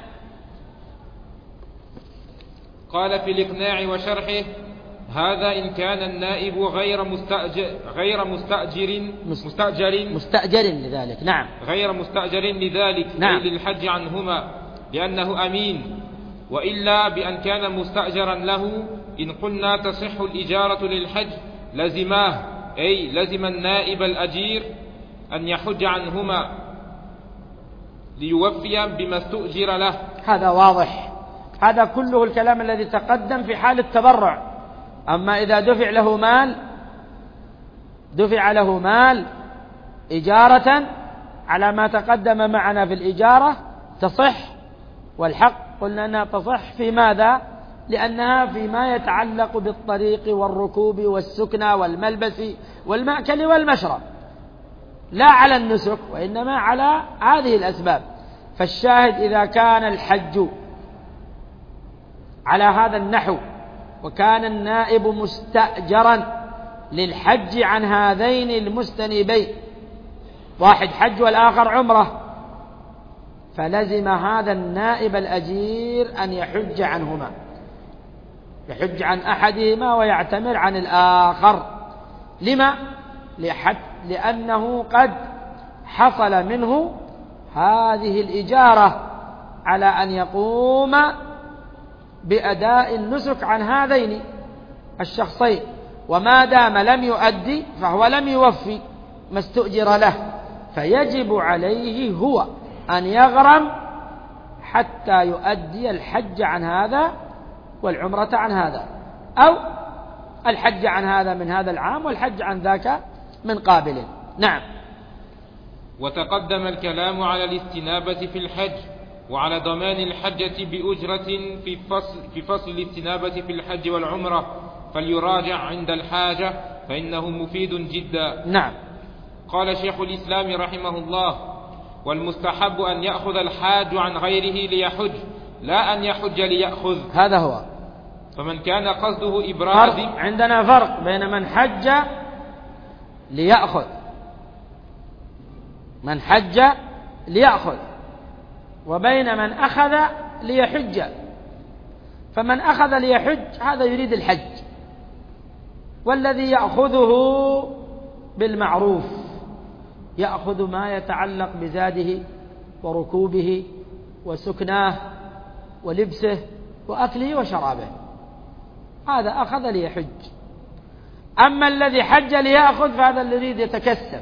قال في الإقناع وشرحه: هذا إن كان النائب غير مستأجر غير مستأجر مستأجر مستأجر لذلك. نعم، غير مستأجر لذلك، نعم، أي للحج عنهما، لأنه أمين. وإلا بأن كان مستأجرا له، إن قلنا تصح الإجارة للحج لزماه، أي لزم النائب الأجير أن يحج عنهما، ليوفي بما استؤجر له. هذا واضح، هذا كله الكلام الذي تقدم في حال التبرع. أما إذا دفع له مال دفع له مال إجارة على ما تقدم معنا في الإجارة تصح، والحق قلنا أنها تصح في ماذا؟ لأنها فيما يتعلق بالطريق والركوب والسكنى والملبس والمأكل والمشرب، لا على النسك وإنما على هذه الأسباب. فالشاهد إذا كان الحج على هذا النحو وكان النائب مستأجرا للحج عن هذين المستنيبين، واحد حج والآخر عمره، فلزم هذا النائب الأجير أن يحج عنهما، يحج عن أحدهما ويعتمر عن الآخر. لما؟ لأنه قد حصل منه هذه الإجارة على أن يقوم بأداء النسك عن هذين الشخصين، وما دام لم يؤدي فهو لم يوفي ما استؤجر له، فيجب عليه هو أن يغرم حتى يؤدي الحج عن هذا والعمرة عن هذا، أو الحج عن هذا من هذا العام والحج عن ذاك من قابل. نعم. وتقدم الكلام على الاستنابة في الحج وعلى ضمان الحجة بأجرة في فصل, في فصل الاستنابة في الحج والعمرة، فليراجع عند الحاجة فإنه مفيد جدا. نعم. قال شيخ الإسلام رحمه الله: والمستحب أن يأخذ الحاج عن غيره ليحج، لا أن يحج ليأخذ. هذا هو. فمن كان قصده إبراء، عندنا فرق بين من حج ليأخذ، من حج ليأخذ، وبين من أخذ ليحج. فمن أخذ ليحج هذا يريد الحج، والذي يأخذه بالمعروف يأخذ ما يتعلق بزاده وركوبه وسكناه ولبسه وأكله وشرابه، هذا أخذ ليحج. أما الذي حج ليأخذ فهذا الذي يريد يتكسب،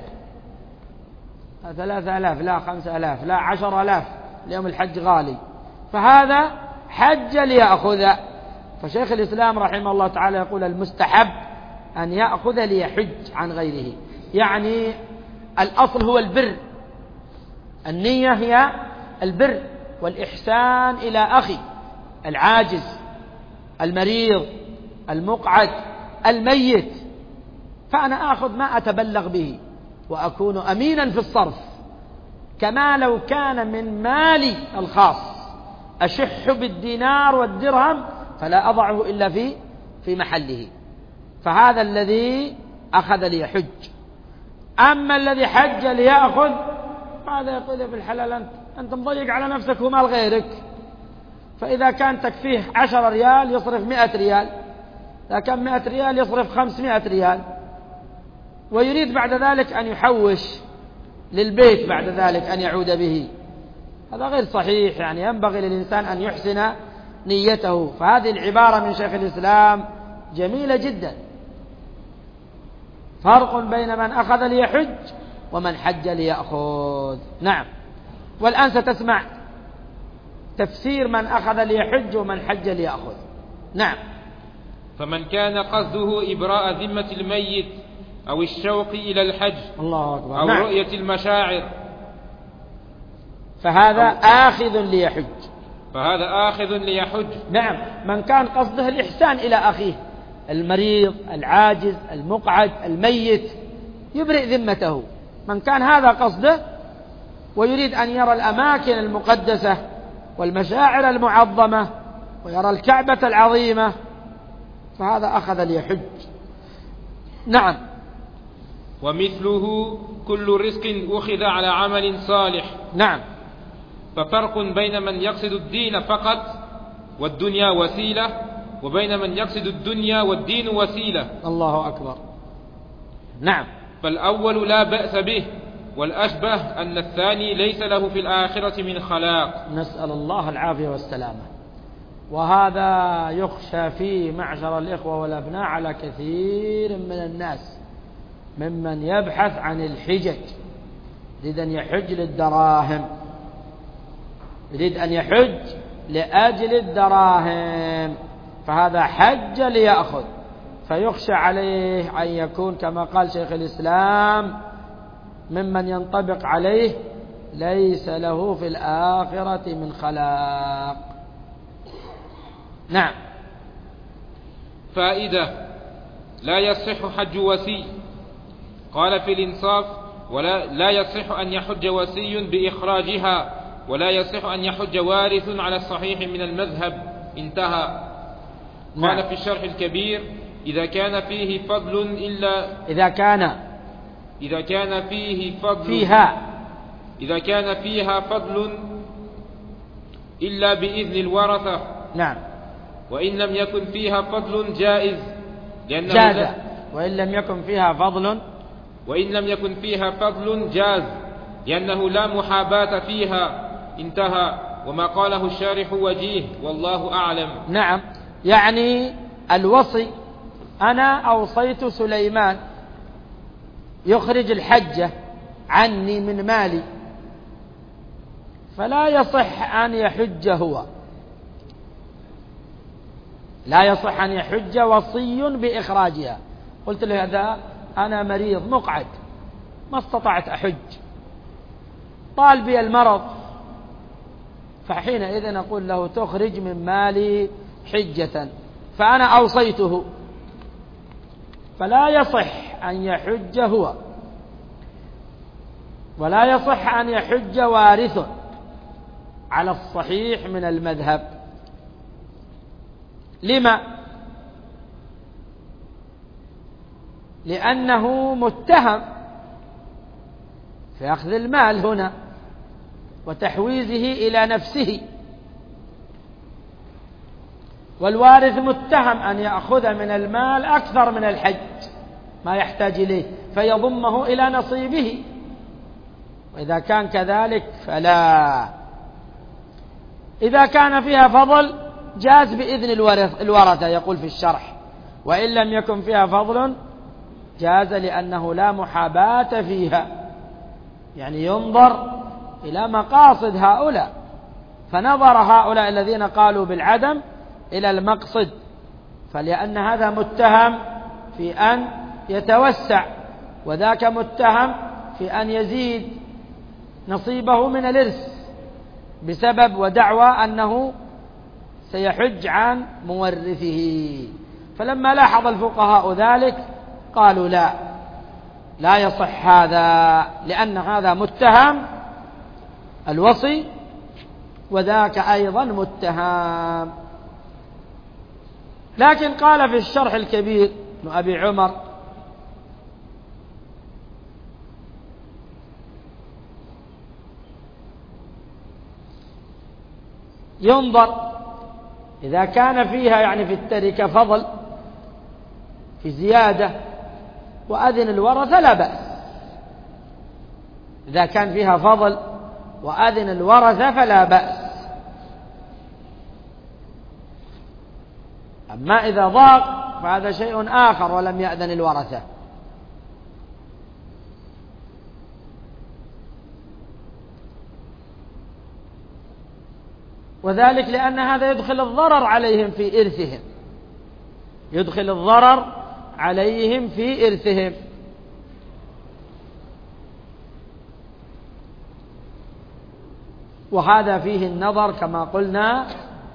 ثلاثة آلاف لا خمسة آلاف لا عشر آلاف، اليوم الحج غالي، فهذا حج ليأخذ. فشيخ الإسلام رحمه الله تعالى يقول المستحب أن يأخذ ليحج عن غيره، يعني الأصل هو البر، النية هي البر والإحسان إلى أخي العاجز المريض المقعد الميت، فأنا آخذ ما أتبلغ به وأكون أمينا في الصرف، كما لو كان من مالي الخاص أشح بالدينار والدرهم فلا أضعه إلا في في محله، فهذا الذي أخذ ليحج. أما الذي حج ليأخذ ماذا يقول في الحلال؟ أنت أنت مضيق على نفسك ومال غيرك، فإذا كان تكفيه عشر ريال يصرف مئة ريال، إذا كان مئة ريال يصرف خمسمائة ريال، ويريد بعد ذلك أن يحوش للبيت بعد ذلك أن يعود به، هذا غير صحيح. يعني ينبغي للإنسان أن يحسن نيته. فهذه العبارة من شيخ الإسلام جميلة جدا، فرق بين من أخذ ليحج ومن حج ليأخذ. نعم. والآن ستسمع تفسير من أخذ ليحج ومن حج ليأخذ. نعم. فمن كان قصده إبراء ذمة الميت أو الشوق إلى الحج الله أكبر. أو نعم. رؤية المشاعر فهذا آخذ ليحج، فهذا آخذ ليحج. نعم. من كان قصده الإحسان إلى أخيه المريض العاجز المقعد الميت يبرئ ذمته، من كان هذا قصده ويريد أن يرى الأماكن المقدسة والمشاعر المعظمة ويرى الكعبة العظيمة فهذا أخذ ليحج. نعم. ومثله كل رزق أخذ على عمل صالح. نعم. ففرق بين من يقصد الدين فقط والدنيا وسيلة، وبين من يقصد الدنيا والدين وسيلة. الله أكبر. نعم. فالأول لا بأس به، والأشبه أن الثاني ليس له في الآخرة من خلاق. نسأل الله العافية والسلامة. وهذا يخشى فيه معشر الإخوة والأبناء على كثير من الناس ممن يبحث عن الحجج، إذن يحج للدراهم يريد أن يحج لأجل الدراهم، فهذا حج ليأخذ، فيخشى عليه أن يكون كما قال شيخ الإسلام ممن ينطبق عليه ليس له في الآخرة من خلاق. نعم. فائدة: لا يصح حج وسي. قال في الإنصاف: ولا لا يصح أن يحج وسي بإخراجها، ولا يصح أن يحج وارث على الصحيح من المذهب. انتهى. نعم. قال في الشرح الكبير: إذا كان فيه فضل إلا إذا كان إذا كان فيه فضل فيها إذا كان فيها فضل إلا بإذن الورثة. نعم. وإن لم يكن فيها فضل جائز لأنه جاز لا وإن لم يكن فيها فضل وإن لم يكن فيها فضل جاز لأنه لا محاباة فيها. انتهى. وما قاله الشارح وجيه والله أعلم. نعم. يعني الوصي: أنا أوصيت سليمان يخرج الحجة عني من مالي، فلا يصح أن يحج هو، لا يصح أن يحج وصي بإخراجها. قلت له: هذا أنا مريض مقعد ما استطعت أحج، طال بي المرض، فحينئذ نقول له: تخرج من مالي حجة، فأنا أوصيته، فلا يصح أن يحج هو، ولا يصح أن يحج وارث على الصحيح من المذهب. لما؟ لأنه متهم في أخذ المال هنا وتحويزه إلى نفسه، والوارث متهم أن يأخذ من المال أكثر من الحج ما يحتاج إليه فيضمه إلى نصيبه، وإذا كان كذلك فلا. إذا كان فيها فضل جاز بإذن الورثة، يقول في الشرح: وإن لم يكن فيها فضل جاز لأنه لا محاباة فيها، يعني ينظر إلى مقاصد هؤلاء، فنظر هؤلاء الذين قالوا بالعدم إلى المقصد، فلأن هذا متهم في أن يتوسع، وذاك متهم في أن يزيد نصيبه من الإرث بسبب ودعوى أنه سيحج عن مورثه. فلما لاحظ الفقهاء ذلك قالوا: لا لا يصح هذا، لأن هذا متهم الوصي وذاك أيضا متهم. لكن قال في الشرح الكبير ابن أبي عمر: ينظر إذا كان فيها يعني في التركة فضل في زيادة وأذن الورثة لا بأس، إذا كان فيها فضل وأذن الورثة فلا بأس. أما إذا ضاق فهذا شيء آخر ولم يأذن الورثة. وذلك لأن هذا يدخل الضرر عليهم في إرثهم، يدخل الضرر عليهم في إرثهم. وهذا فيه النظر كما قلنا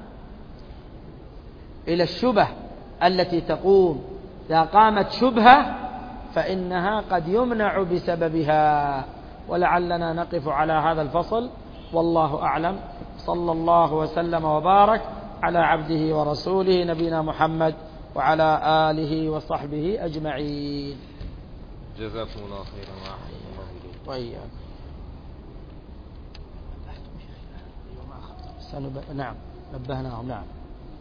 إلى الشبه التي تقوم، إذا قامت شبهة فإنها قد يمنع بسببها. ولعلنا نقف على هذا الفصل، والله أعلم. صلى الله وسلم وبارك على عبده ورسوله نبينا محمد وعلى آله وصحبه أجمعين. جزاكم الله خيرا وأحسن الله إليكم. وإياكم. سنب... نعم نبهناهم. نعم.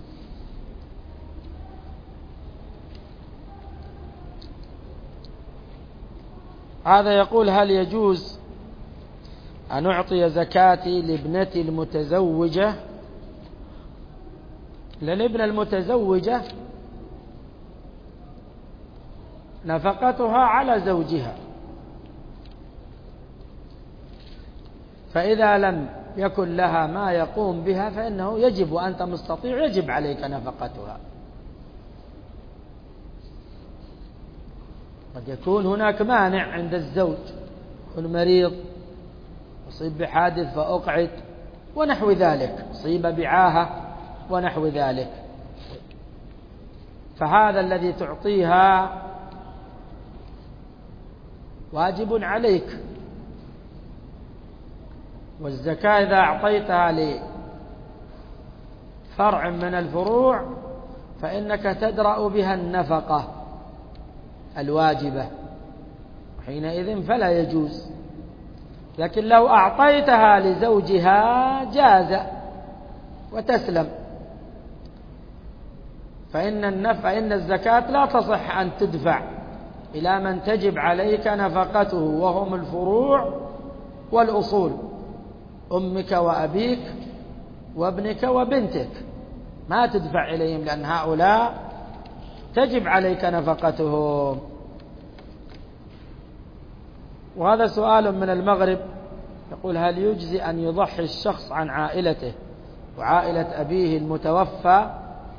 هذا يقول: هل يجوز أن أعطي زكاتي لابنتي المتزوجة؟ للابنة المتزوجة نفقتها على زوجها، فإذا لم يكن لها ما يقوم بها فإنه يجب، وأنت مستطيع يجب عليك نفقتها. قد يكون هناك مانع عند الزوج، يكون مريض، أصيب بحادث فأقعد ونحو ذلك، أصيب بعاهة ونحو ذلك، فهذا الذي تعطيها واجب عليك. والزكاة إذا أعطيتها لفرع من الفروع فإنك تدرأ بها النفقة الواجبة، حينئذ فلا يجوز. لكن لو أعطيتها لزوجها جاز وتسلم، فإن النف... فإن الزكاة لا تصح أن تدفع إلى من تجب عليك نفقته، وهم الفروع والأصول، أمك وأبيك وابنك وبنتك، ما تدفع إليهم لأن هؤلاء تجب عليك نفقتهم. وهذا سؤال من المغرب يقول: هل يجزي أن يضحي الشخص عن عائلته وعائلة أبيه المتوفى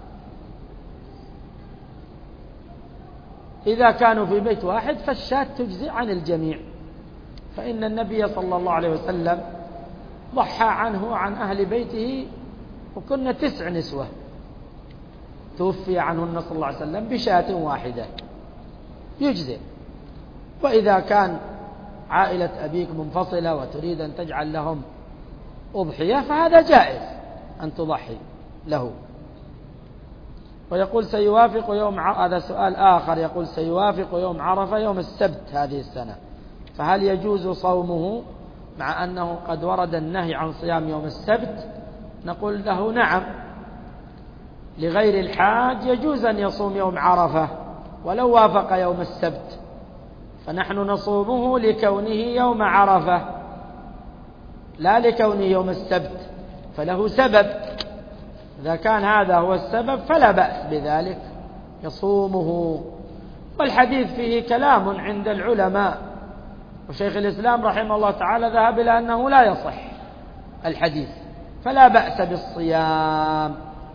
إذا كانوا في بيت واحد؟ فالشاة تجزي عن الجميع، فإن النبي صلى الله عليه وسلم ضحى عنه وعن أهل بيته، وكنا تسع نسوة توفي عنهن صلى الله عليه وسلم بشاة واحدة يجزي. وإذا كان عائلة أبيك منفصلة وتريد أن تجعل لهم أضحية فهذا جائز أن تضحي له. ويقول: سيوافق يوم ع... هذا سؤال آخر، يقول: سيوافق يوم عرفة يوم السبت هذه السنة، فهل يجوز صومه مع أنه قد ورد النهي عن صيام يوم السبت؟ نقول له: نعم، لغير الحاج يجوز أن يصوم يوم عرفة ولو وافق يوم السبت، فنحن نصومه لكونه يوم عرفة لا لكونه يوم السبت، فله سبب. إذا كان هذا هو السبب فلا بأس بذلك، يصومه. والحديث فيه كلام عند العلماء، وشيخ الإسلام رحمه الله تعالى ذهب إلى أنه لا يصح الحديث، فلا بأس بالصيام.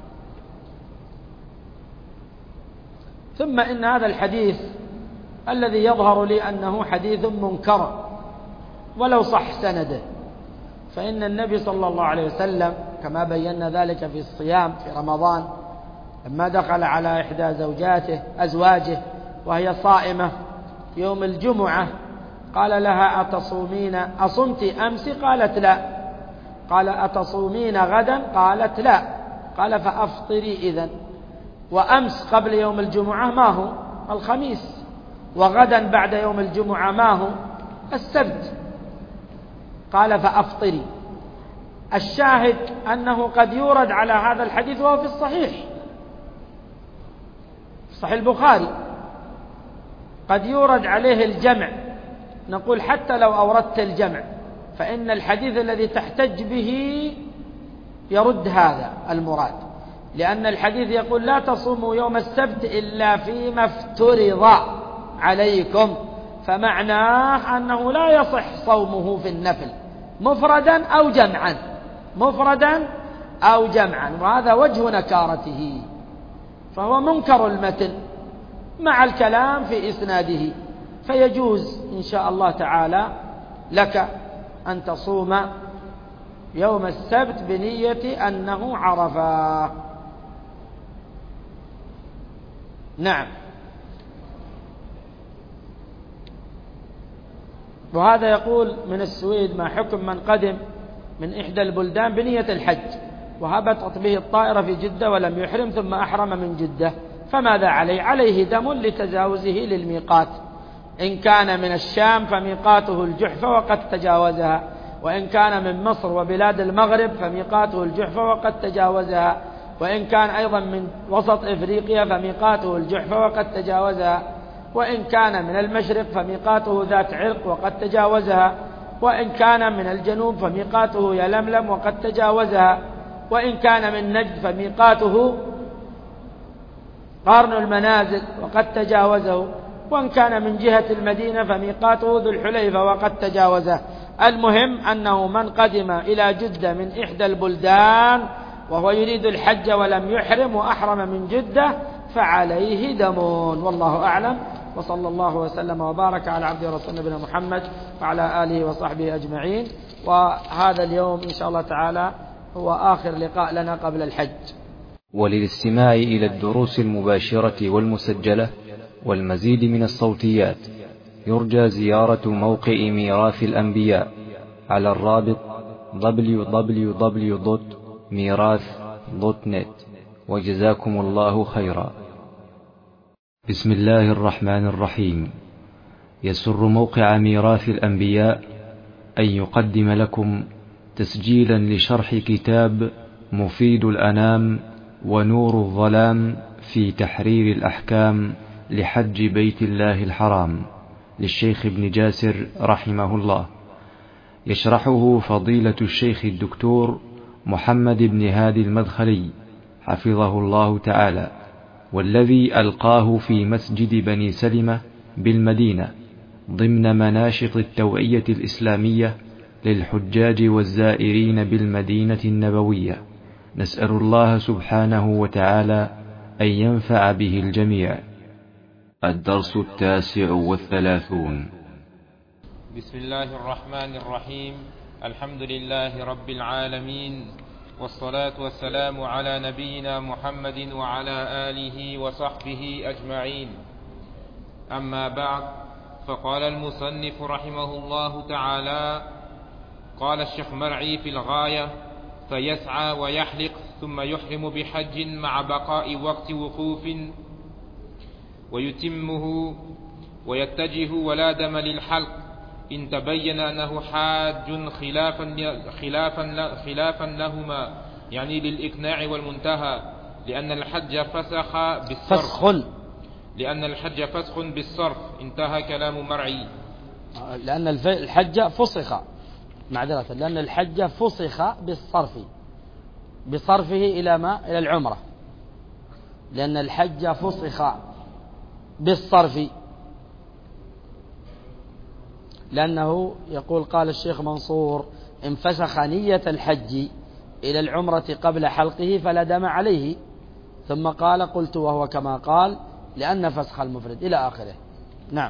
ثم إن هذا الحديث الذي يظهر لي أنه حديث منكر ولو صح سنده، فإن النبي صلى الله عليه وسلم كما بينا ذلك في الصيام في رمضان لما دخل على إحدى زوجاته أزواجه وهي صائمة يوم الجمعة قال لها: أتصومين أصمت أمس؟ قالت لا. قال: أتصومين غدا؟ قالت لا. قال: فأفطري إذن. وأمس قبل يوم الجمعة ما هو؟ الخميس. وغدا بعد يوم الجمعة ما هو؟ السبت. قال: فأفطري. الشاهد أنه قد يورد على هذا الحديث وهو في الصحيح، في صحيح البخاري، قد يورد عليه الجمع. نقول: حتى لو أوردت الجمع فإن الحديث الذي تحتج به يرد هذا المراد، لأن الحديث يقول: لا تصوموا يوم السبت إلا فيما افترض عليكم، فمعناه أنه لا يصح صومه في النفل مفردا أو جمعا، مفردا أو جمعا، وهذا وجه نكارته، فهو منكر المتن مع الكلام في إسناده. فيجوز إن شاء الله تعالى لك أن تصوم يوم السبت بنية أنه عرفة. نعم. وهذا يقول من السويد: ما حكم من قدم من إحدى البلدان بنية الحج وهبطت به الطائرة في جدة ولم يحرم ثم أحرم من جدة، فماذا عليه؟ عليه دم لتجاوزه للميقات. إن كان من الشام فميقاته الجحفة وقد تجاوزها، وإن كان من مصر وبلاد المغرب فميقاته الجحفة وقد تجاوزها، وإن كان أيضا من وسط إفريقيا فميقاته الجحفة وقد تجاوزها، وإن كان من المشرق فميقاته ذات عرق وقد تجاوزها، وإن كان من الجنوب فميقاته يلملم وقد تجاوزها، وإن كان من نجد فميقاته قرن المنازل وقد تجاوزه، وإن كان من جهة المدينة فميقاته ذو الحليفة وقد تجاوزه. المهم أنه من قدم إلى جدة من إحدى البلدان وهو يريد الحج ولم يحرم وأحرم من جدة فعليه دم. والله أعلم، وصلى الله وسلم وبارك على عبد رسول نبينا محمد وعلى آله وصحبه أجمعين. وهذا اليوم إن شاء الله تعالى هو آخر لقاء لنا قبل الحج. وللاستماع إلى الدروس المباشرة والمسجلة والمزيد من الصوتيات يرجى زيارة موقع ميراث الأنبياء على الرابط دبليو دبليو دبليو دوت ميراث دوت نت. وجزاكم الله خيرا. بسم الله الرحمن الرحيم. يسر موقع ميراث الأنبياء أن يقدم لكم تسجيلا لشرح كتاب مفيد الأنام ونور الظلام في تحرير الأحكام لحج بيت الله الحرام للشيخ ابن جاسر رحمه الله، يشرحه فضيلة الشيخ الدكتور محمد بن هادي المدخلي حفظه الله تعالى، والذي ألقاه في مسجد بني سلمة بالمدينة ضمن مناشط التوعية الإسلامية للحجاج والزائرين بالمدينة النبوية. نسأل الله سبحانه وتعالى أن ينفع به الجميع. الدرس التاسع والثلاثون. بسم الله الرحمن الرحيم. الحمد لله رب العالمين، والصلاة والسلام على نبينا محمد وعلى آله وصحبه أجمعين. أما بعد، فقال المصنف رحمه الله تعالى: قال الشيخ مرعي في الغاية: فيسعى ويحلق ثم يحرم بحج مع بقاء وقت وقوف ويتمه ويتجه ولا دم للحلق إن تبين أنه حاج خلافا, خلافا, خلافا لهما، يعني للإقناع والمنتهى، لأن الحج فسخ بالصرف لأن الحج فسخ بالصرف. انتهى كلام مرعي. لأن الحج فسخ معذرة لأن الحج فسخ بالصرف بصرفه إلى ما إلى العمرة، لأن الحج فسخ بالصرف، لأنه يقول قال الشيخ منصور: إن فسخ نية الحج إلى العمرة قبل حلقه فلا دم عليه. ثم قال: قلت وهو كما قال لأن فسخ المفرد إلى آخره. نعم.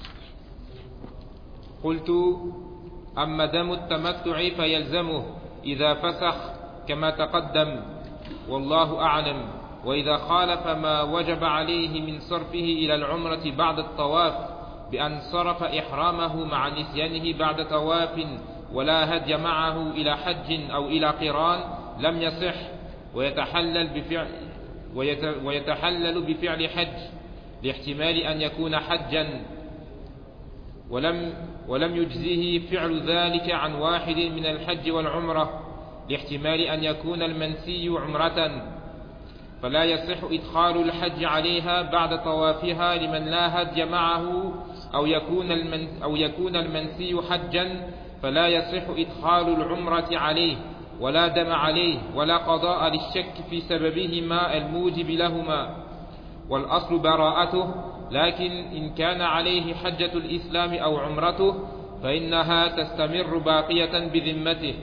قلت: أما دم التمتع فيلزمه إذا فسخ كما تقدم، والله أعلم. وإذا خالف ما وجب عليه من صرفه إلى العمرة بعد الطواف بأن صرف إحرامه مع نسيانه بعد طواف ولا هدي معه إلى حج أو إلى قران لم يصح، ويتحلل بفعل, ويتحلل بفعل حج لاحتمال أن يكون حجا، ولم, ولم يجزه فعل ذلك عن واحد من الحج والعمرة لاحتمال أن يكون المنسي عمرة، فلا يصح إدخال الحج عليها بعد طوافها لمن لا هدي معه، أو يكون, المن أو يكون المنسي حجا فلا يصح إدخال العمرة عليه ولا دم عليه ولا قضاء للشك في سببهما الموجب لهما، والأصل براءته. لكن إن كان عليه حجة الإسلام أو عمرته فإنها تستمر باقية بذمته.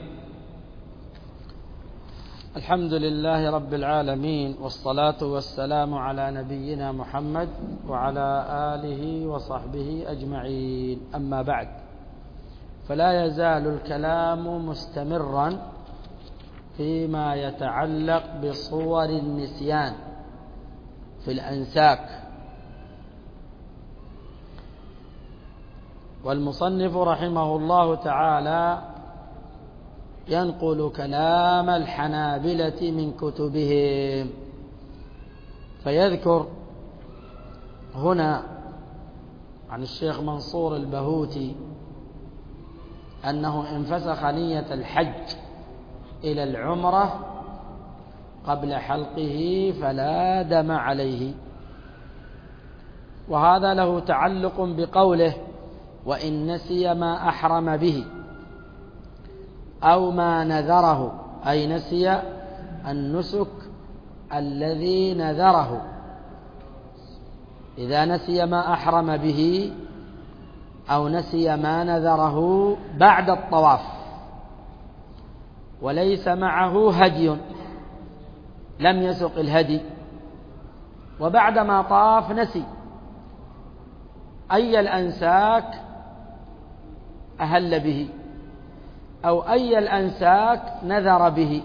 الحمد لله رب العالمين، والصلاة والسلام على نبينا محمد وعلى آله وصحبه أجمعين. أما بعد، فلا يزال الكلام مستمرا فيما يتعلق بصور النسيان في الأنساك. والمصنف رحمه الله تعالى ينقل كلام الحنابلة من كتبهم، فيذكر هنا عن الشيخ منصور البهوتي أنه إن فسخ نية الحج إلى العمرة قبل حلقه فلا دم عليه. وهذا له تعلق بقوله: وإن نسي ما أحرم به أو ما نذره، أي نسي النسك الذي نذره. إذا نسي ما أحرم به أو نسي ما نذره بعد الطواف وليس معه هدي، لم يسق الهدي وبعدما طاف نسي أي الأنساك أهل به أو أي الأنساك نذر به،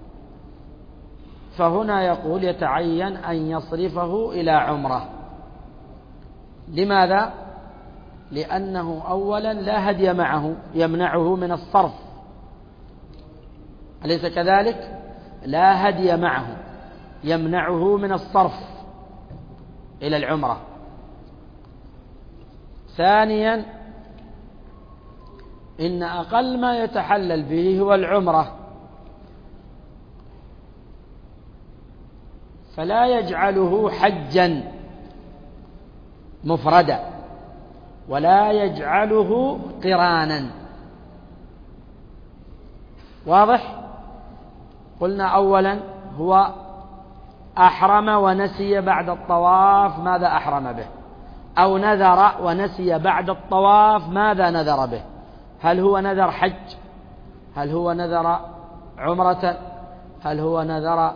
فهنا يقول يتعين أن يصرفه إلى عمرة. لماذا؟ لأنه أولا لا هدي معه يمنعه من الصرف، أليس كذلك؟ لا هدي معه يمنعه من الصرف إلى العمرة. ثانيا إن أقل ما يتحلل به هو العمرة، فلا يجعله حجا مفردا ولا يجعله قرانا. واضح؟ قلنا أولا هو أحرم ونسي بعد الطواف ماذا أحرم به، أو نذر ونسي بعد الطواف ماذا نذر به، هل هو نذر حج، هل هو نذر عمرة، هل هو نذر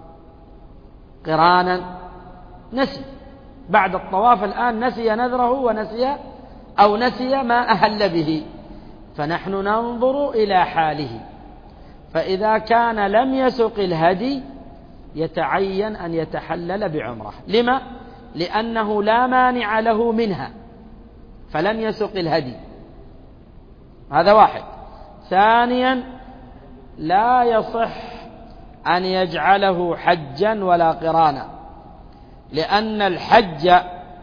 قرانا، نسي بعد الطواف الآن نسي نذره ونسي أو نسي ما أهل به، فنحن ننظر إلى حاله. فإذا كان لم يسق الهدي يتعين أن يتحلل بعمرة. لما؟ لأنه لا مانع له منها فلم يسق الهدي، هذا واحد. ثانيا لا يصح أن يجعله حجا ولا قرانا، لأن الحج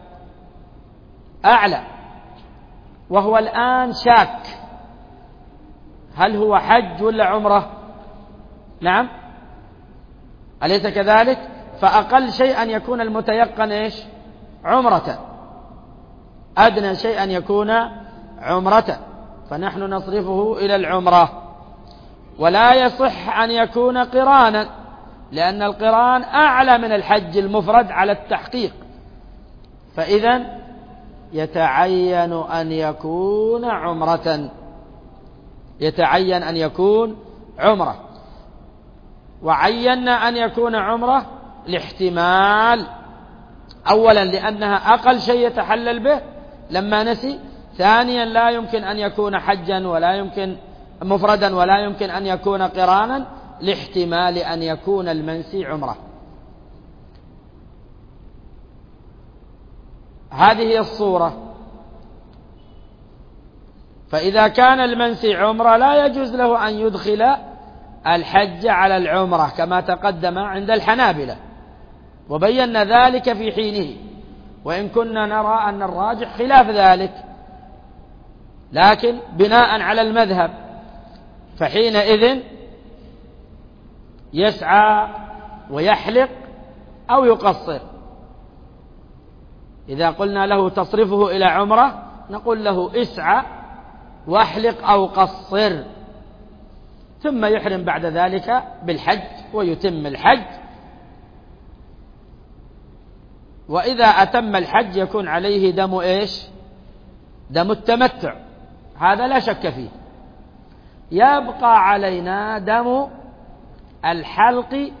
أعلى وهو الآن شاك هل هو حج ولا عمرة؟ نعم، أليس كذلك؟ فأقل شيء أن يكون المتيقن إيش؟ عمرة، أدنى شيء أن يكون عمرة، فنحن نصرفه إلى العمرة. ولا يصح أن يكون قرانا، لأن القران أعلى من الحج المفرد على التحقيق، فإذا يتعين أن يكون عمرة، يتعين أن يكون عمرة. وعينا أن يكون عمرة لاحتمال، أولا لأنها أقل شيء يتحلل به لما نسي، ثانيا لا يمكن أن يكون حجا ولا يمكن مفردا ولا يمكن أن يكون قرانا لاحتمال أن يكون المنسي عمرة. هذه هي الصورة. فإذا كان المنسي عمرة لا يجوز له أن يدخل الحج على العمرة كما تقدم عند الحنابلة، وبينا ذلك في حينه، وإن كنا نرى أن الراجح خلاف ذلك، لكن بناء على المذهب فحينئذ يسعى ويحلق أو يقصر. إذا قلنا له تصرفه إلى عمرة نقول له اسعى واحلق أو قصر، ثم يحرم بعد ذلك بالحج ويتم الحج. وإذا أتم الحج يكون عليه دم إيش؟ دم التمتع، هذا لا شك فيه. يبقى علينا دم الحلق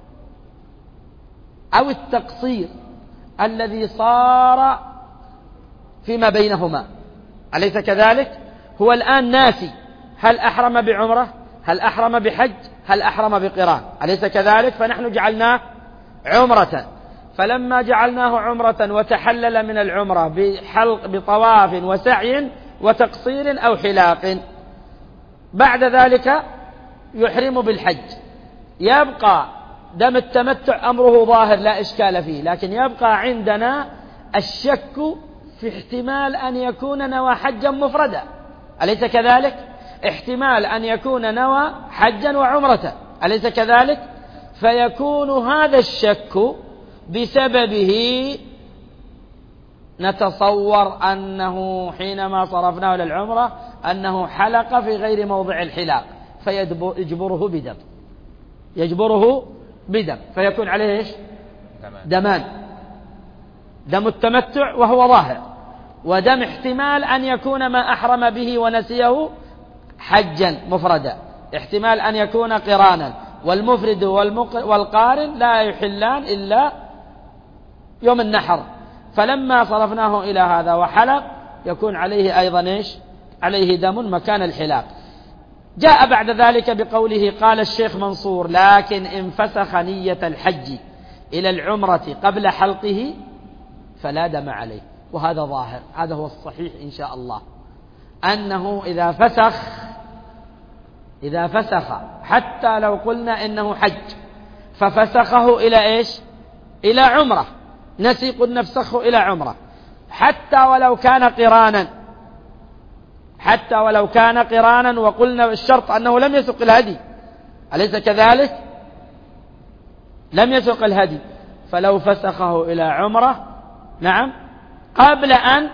أو التقصير الذي صار فيما بينهما، أليس كذلك؟ هو الآن ناسي هل أحرم بعمرة، هل أحرم بحج، هل أحرم بقران، أليس كذلك؟ فنحن جعلناه عمرة، فلما جعلناه عمرة وتحلل من العمرة بحلق بطواف وسعي وتقصير أو حلاق، بعد ذلك يحرم بالحج. يبقى دم التمتع أمره ظاهر لا إشكال فيه، لكن يبقى عندنا الشك في احتمال أن يكون نوى حجا مفردا، أليس كذلك؟ احتمال أن يكون نوى حجا وعمرة، أليس كذلك؟ فيكون هذا الشك بسببه نتصور أنه حينما صرفناه للعمرة أنه حلق في غير موضع الحلاق، فيجبره بدم، يجبره بدم، فيكون عليه إيش؟ دمان، دم التمتع وهو ظاهر، ودم احتمال أن يكون ما أحرم به ونسيه حجا مفردا، احتمال أن يكون قرانا، والمفرد والقارن لا يحلان إلا يوم النحر، فلما صرفناه إلى هذا وحلق يكون عليه أيضا إيش؟ عليه دم مكان الحلاق. جاء بعد ذلك بقوله قال الشيخ منصور لكن إن فسخ نية الحج إلى العمرة قبل حلقه فلا دم عليه، وهذا ظاهر، هذا هو الصحيح إن شاء الله، أنه إذا فسخ إذا فسخ حتى لو قلنا إنه حج ففسخه إلى إيش؟ إلى عمرة، نسي قلنا فسخه إلى عمرة، حتى ولو كان قرانا حتى ولو كان قرانا وقلنا الشرط أنه لم يسق الهدي، أليس كذلك؟ لم يسق الهدي، فلو فسخه إلى عمرة نعم قبل أن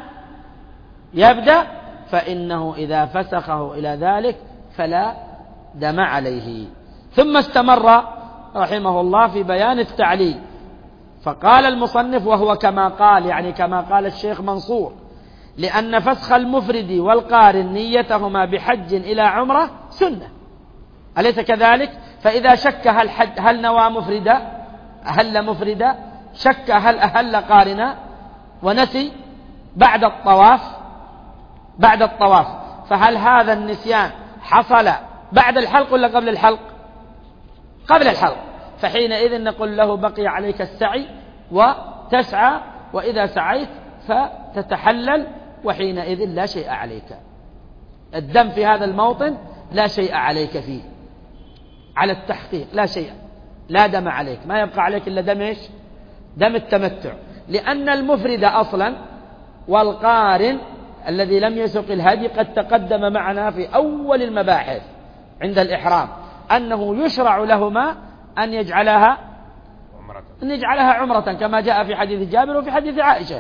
يبدأ فإنه إذا فسخه إلى ذلك فلا دم عليه. ثم استمر رحمه الله في بيان التعليل، فقال المصنف وهو كما قال، يعني كما قال الشيخ منصور، لأن فسخ المفرد والقارن نيتهما بحج إلى عمرة سنة، أليس كذلك؟ فإذا شك هل, حج هل نوى مفردا أهل مفردا، شك هل أهل قارنا، ونسي بعد الطواف بعد الطواف فهل هذا النسيان حصل بعد الحلق ولا قبل الحلق؟ قبل الحلق، فحينئذ نقول له بقي عليك السعي وتسعى، وإذا سعيت فتتحلل، وحينئذ لا شيء عليك، الدم في هذا الموطن لا شيء عليك فيه، على التحقيق لا شيء، لا دم عليك، ما يبقى عليك إلا دم إيش؟ دم التمتع، لأن المفرد أصلا والقارن الذي لم يسق الهدي قد تقدم معنا في أول المباحث عند الإحرام أنه يشرع لهما أن يجعلها أن يجعلها عمرة كما جاء في حديث جابر وفي حديث عائشة.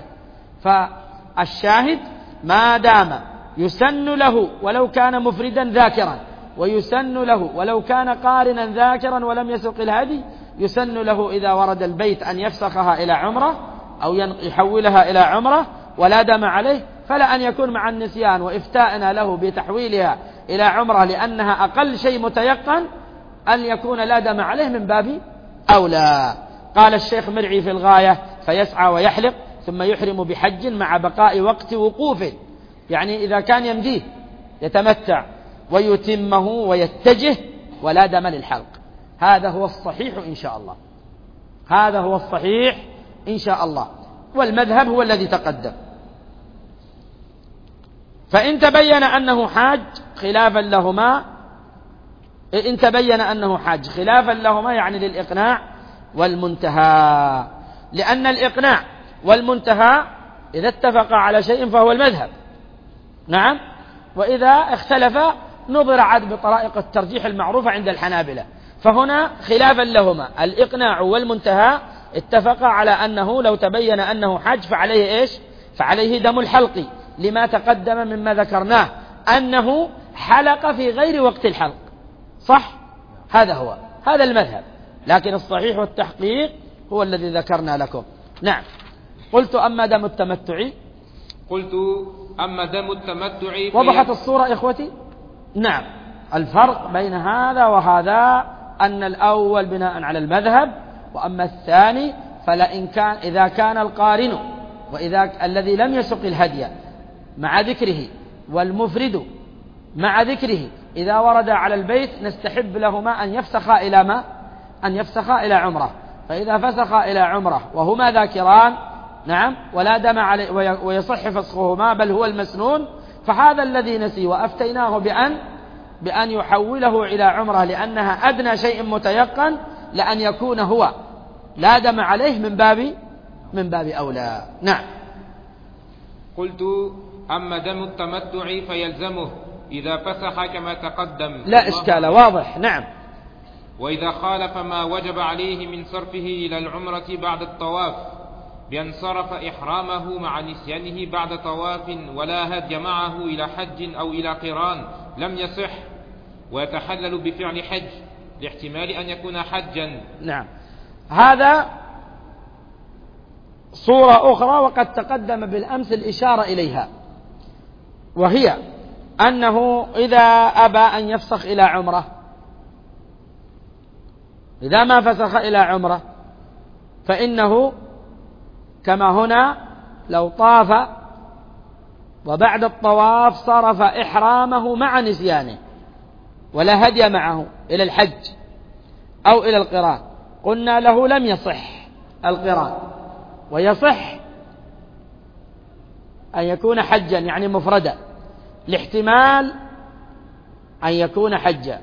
فالشاهد ما دام يسن له ولو كان مفردا ذاكرا، ويسن له ولو كان قارنا ذاكرا ولم يسق الهدي، يسن له إذا ورد البيت أن يفسخها إلى عمرة أو يحولها إلى عمرة ولا دم عليه، فلا أن يكون مع النسيان وإفتاءنا له بتحويلها إلى عمرة لأنها أقل شيء متيقن أن يكون لا دم عليه من باب أولى. قال الشيخ مرعي في الغاية فيسعى ويحلق ثم يحرم بحج مع بقاء وقت وقوفه، يعني إذا كان يمديه يتمتع ويتمه ويتجه ولا دم للحلق، هذا هو الصحيح إن شاء الله، هذا هو الصحيح إن شاء الله، والمذهب هو الذي تقدم. فإن تبين أنه حاج خلافا لهما إن تبين أنه حاج خلافا لهما يعني للإقناع والمنتهى، لأن الإقناع والمنتهى إذا اتفقا على شيء فهو المذهب، نعم، وإذا اختلف نظر عاد بطرائق الترجيح المعروفة عند الحنابلة، فهنا خلافا لهما الإقناع والمنتهى اتفقا على أنه لو تبين أنه حاج فعليه إيش؟ فعليه دم الحلق، لما تقدم مما ذكرناه أنه حلق في غير وقت الحلق، صح؟ هذا هو هذا المذهب، لكن الصحيح والتحقيق هو الذي ذكرنا لكم. نعم. قلت أما دم التمتع قلت أما دم التمتع وضحت الصورة إخوتي؟ نعم. الفرق بين هذا وهذا أن الأول بناء على المذهب، وأما الثاني فلئن كان إذا كان القارن وإذا الذي لم يسق الهدي مع ذكره والمفرد مع ذكره إذا ورد على البيت نستحب لهما أن يفسخا إلى ما أن يفسخا إلى عمرة، فإذا فسخا إلى عمرة وهما ذاكران نعم ولا دم عليه ويصح فسخهما بل هو المسنون، فهذا الذي نسي وأفتيناه بأن بأن يحوله إلى عمرة لأنها أدنى شيء متيقن لأن يكون هو لا دم عليه من باب من باب أولى. نعم. قلت أما دم التمتع فيلزمه إذا فسخ كما تقدم لا إشكال، واضح. نعم. وإذا خالف ما وجب عليه من صرفه إلى العمرة بعد الطواف بأن صرف إحرامه مع نسيانه بعد طواف ولا هدي معه إلى حج أو إلى قران لم يصح، ويتحلل بفعل حج لاحتمال أن يكون حجا. نعم. هذا صورة أخرى وقد تقدم بالأمس الإشارة إليها، وهي أنه إذا أبى أن يفسخ إلى عمره، إذا ما فسخ إلى عمره فإنه كما هنا لو طاف وبعد الطواف صرف إحرامه مع نسيانه ولا هدي معه إلى الحج أو إلى القران، قلنا له لم يصح القران، ويصح أن يكون حجا يعني مفردا، لاحتمال أن يكون حجا،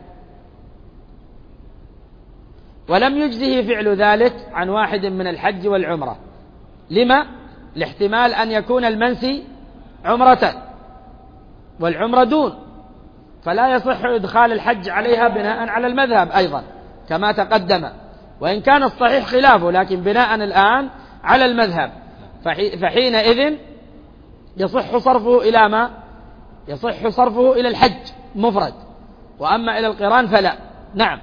ولم يجزه فعل ذلك عن واحد من الحج والعمرة. لما؟ لاحتمال أن يكون المنسي عمرة والعمرة دون، فلا يصح إدخال الحج عليها بناء على المذهب أيضا كما تقدم، وإن كان الصحيح خلافه، لكن بناء الآن على المذهب، فحينئذ يصح صرفه إلى ما؟ يصح صرفه إلى الحج مفرد، وأما إلى القران فلا. نعم.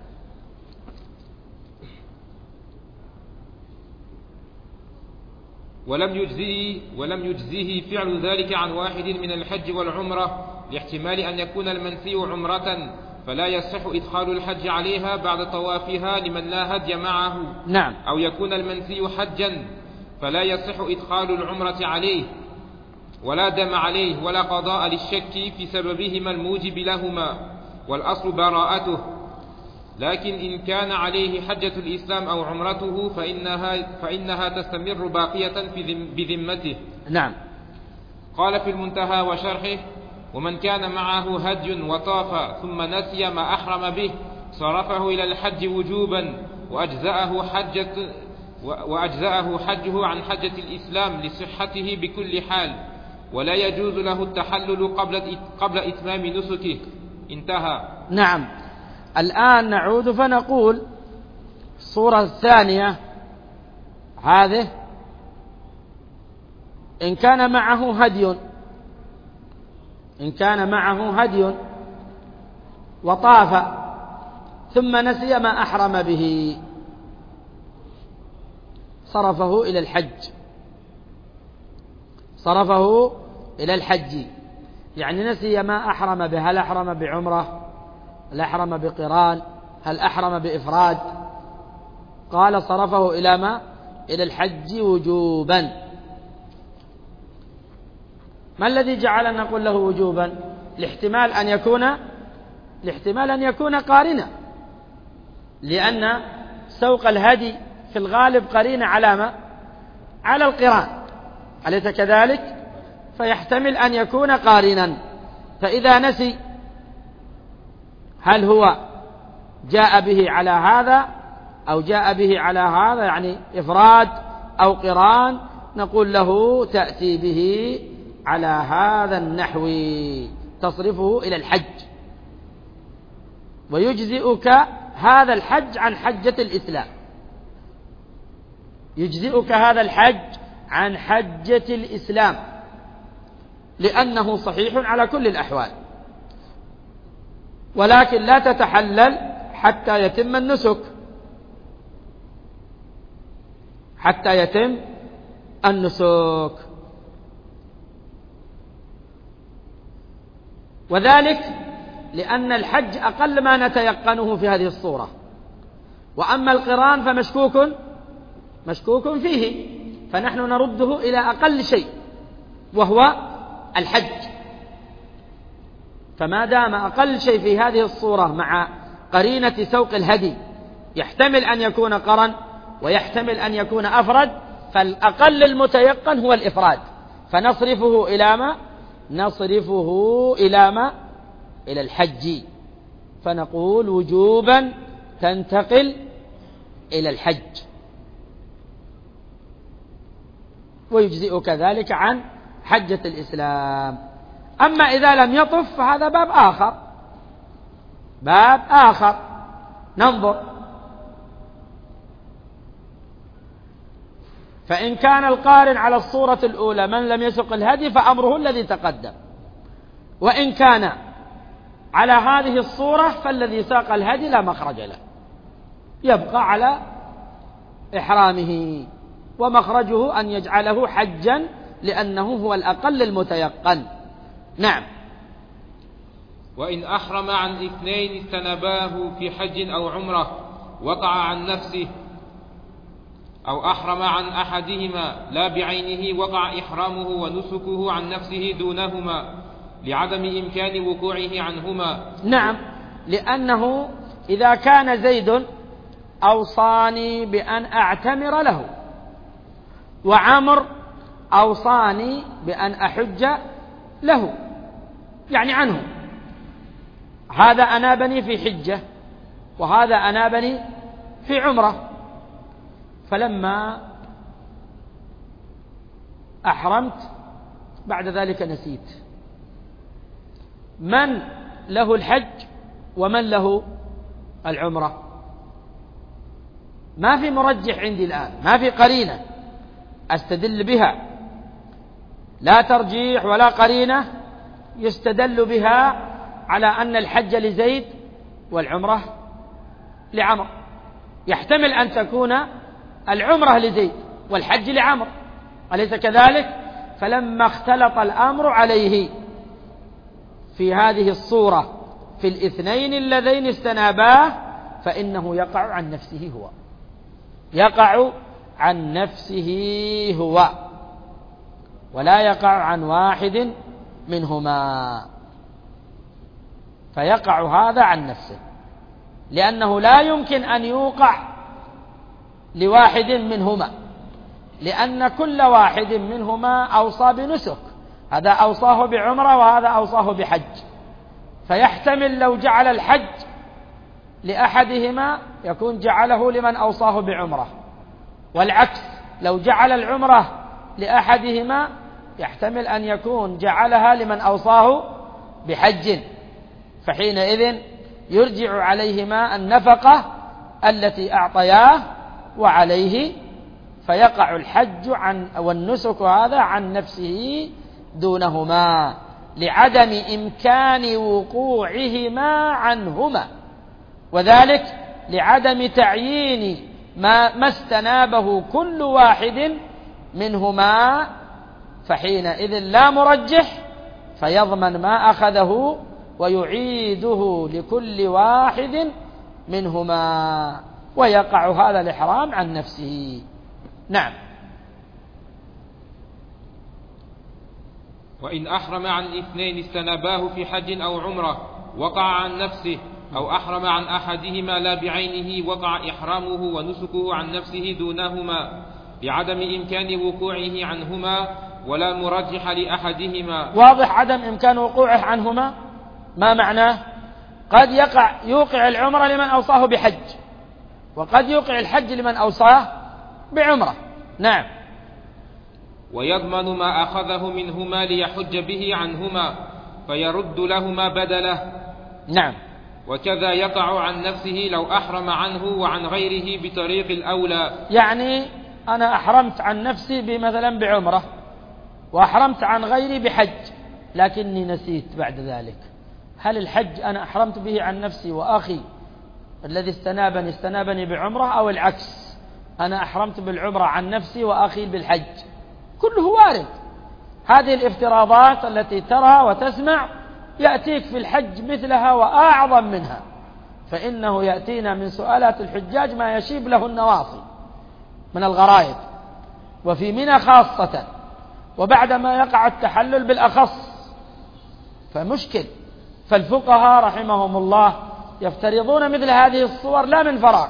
ولم يجزيه ولم يجزيه فعل ذلك عن واحد من الحج والعمرة لاحتمال أن يكون المنسي عمرة، فلا يصح إدخال الحج عليها بعد طوافها لمن لا هدي معه. نعم. أو يكون المنسي حجا فلا يصح إدخال العمرة عليه، ولا دم عليه ولا قضاء للشك في سببهما الموجب لهما، والأصل براءته. لكن إن كان عليه حجة الإسلام أو عمرته فإنها, فإنها تستمر باقية في بذمته. نعم. قال في المنتهى وشرحه: ومن كان معه هدي وطاف ثم نسي ما أحرم به صرفه إلى الحج وجوبا، وأجزأه حجة وأجزأه حجه عن حجة الإسلام لصحته بكل حال، ولا يجوز له التحلل قبل قبل إتمام نسكه. انتهى. نعم. الآن نعود فنقول الصورة الثانية هذه: إن كان معه هدي إن كان معه هدي وطاف ثم نسي ما أحرم به صرفه إلى الحج صرفه إلى الحج يعني نسي ما أحرم به، هل أحرم بعمرة، هل أحرم بقران، هل أحرم بإفراد؟ قال صرفه إلى ما؟ إلى الحج وجوبا. ما الذي جعل نقول له وجوبا؟ لاحتمال أن يكون لاحتمال أن يكون قارنا، لأن سوق الهدي في الغالب قرين على ما؟ على القران، أليس كذلك؟ فيحتمل أن يكون قارنا، فإذا نسي هل هو جاء به على هذا أو جاء به على هذا، يعني إفراد أو قران، نقول له تأتي به على هذا النحو، تصرفه إلى الحج، ويجزئك هذا الحج عن حجة الإسلام، يجزئك هذا الحج عن حجة الإسلام، لأنه صحيح على كل الأحوال، ولكن لا تتحلل حتى يتم النسك، حتى يتم النسك. وذلك لأن الحج أقل ما نتيقنه في هذه الصورة، وأما القران فمشكوك مشكوك فيه، فنحن نرده إلى أقل شيء وهو الحج. فما دام أقل شيء في هذه الصورة مع قرينة سوق الهدي يحتمل أن يكون قرن ويحتمل أن يكون أفرد، فالأقل المتيقن هو الإفراد، فنصرفه إلى ما؟ نصرفه إلى ما؟ إلى الحج، فنقول وجوبا تنتقل إلى الحج، ويجزئك ذلك عن حجة الإسلام. أما إذا لم يطف فهذا باب آخر باب آخر ننظر. فإن كان القارن على الصورة الأولى من لم يسق الهدي فأمره الذي تقدم، وإن كان على هذه الصورة فالذي ساق الهدي لا مخرج له، يبقى على إحرامه. ومخرجه أن يجعله حجا لأنه هو الأقل المتيقن. نعم. وإن أحرم عن اثنين استنباه في حج أو عمرة وقع عن نفسه، أو أحرم عن أحدهما لا بعينه وقع إحرامه ونسكه عن نفسه دونهما لعدم إمكان وقوعه عنهما. نعم، لأنه إذا كان زيد أوصاني بأن أعتمر له، وعمر أوصاني بأن أحج له، يعني عنه، هذا أنابني في حجة وهذا أنابني في عمرة، فلما أحرمت بعد ذلك نسيت من له الحج ومن له العمرة. ما في مرجح عندي الآن، ما في قرينة أستدل بها، لا ترجيح ولا قرينة يستدل بها على أن الحج لزيد والعمرة لعمر. يحتمل أن تكون العمرة لزيد والحج لعمر، أليس كذلك؟ فلما اختلط الأمر عليه في هذه الصورة في الاثنين اللذين استناباه فإنه يقع عن نفسه هو، يقع عن نفسه هو ولا يقع عن واحد منهما، فيقع هذا عن نفسه، لأنه لا يمكن أن يوقع لواحد منهما، لأن كل واحد منهما أوصى بنسك، هذا أوصاه بعمرة وهذا أوصاه بحج، فيحتمل لو جعل الحج لأحدهما يكون جعله لمن أوصاه بعمرة، والعكس لو جعل العمرة لأحدهما يحتمل أن يكون جعلها لمن أوصاه بحج، فحينئذ يرجع عليهما النفقة التي أعطياه وعليه، فيقع الحج عن والنسك هذا عن نفسه دونهما لعدم إمكان وقوعهما عنهما، وذلك لعدم تعيين ما, ما استنابه كل واحد منهما، فحينئذ لا مرجح فيضمن ما أخذه ويعيده لكل واحد منهما ويقع هذا الإحرام عن نفسه. نعم. وإن أحرم عن اثنين استنباه في حج أو عمرة وقع عن نفسه، أو أحرم عن أحدهما لا بعينه وقع إحرامه ونسكه عن نفسه دونهما بعدم إمكان وقوعه عنهما ولا مرجح لأحدهما. واضح عدم إمكان وقوعه عنهما ما معناه؟ قد يقع يوقع العمرة لمن أوصاه بحج، وقد يوقع الحج لمن أوصاه بعمرة. نعم. ويضمن ما أخذه منهما ليحج به عنهما فيرد لهما بدله. نعم. وكذا يقع عن نفسه لو أحرم عنه وعن غيره بطريق الأولى. يعني أنا أحرمت عن نفسي بمثلا بعمرة وأحرمت عن غيري بحج، لكني نسيت بعد ذلك، هل الحج أنا أحرمت به عن نفسي وأخي الذي استنابني استنابني بعمرة، أو العكس أنا أحرمت بالعمرة عن نفسي وأخي بالحج؟ كله وارد. هذه الافتراضات التي ترى وتسمع يأتيك في الحج مثلها وأعظم منها، فإنه يأتينا من سؤالات الحجاج ما يشيب له النواصي من الغرائب، وفي منى خاصة، وبعدما يقع التحلل بالأخص فمشكل. فالفقهاء رحمهم الله يفترضون مثل هذه الصور لا من فراغ،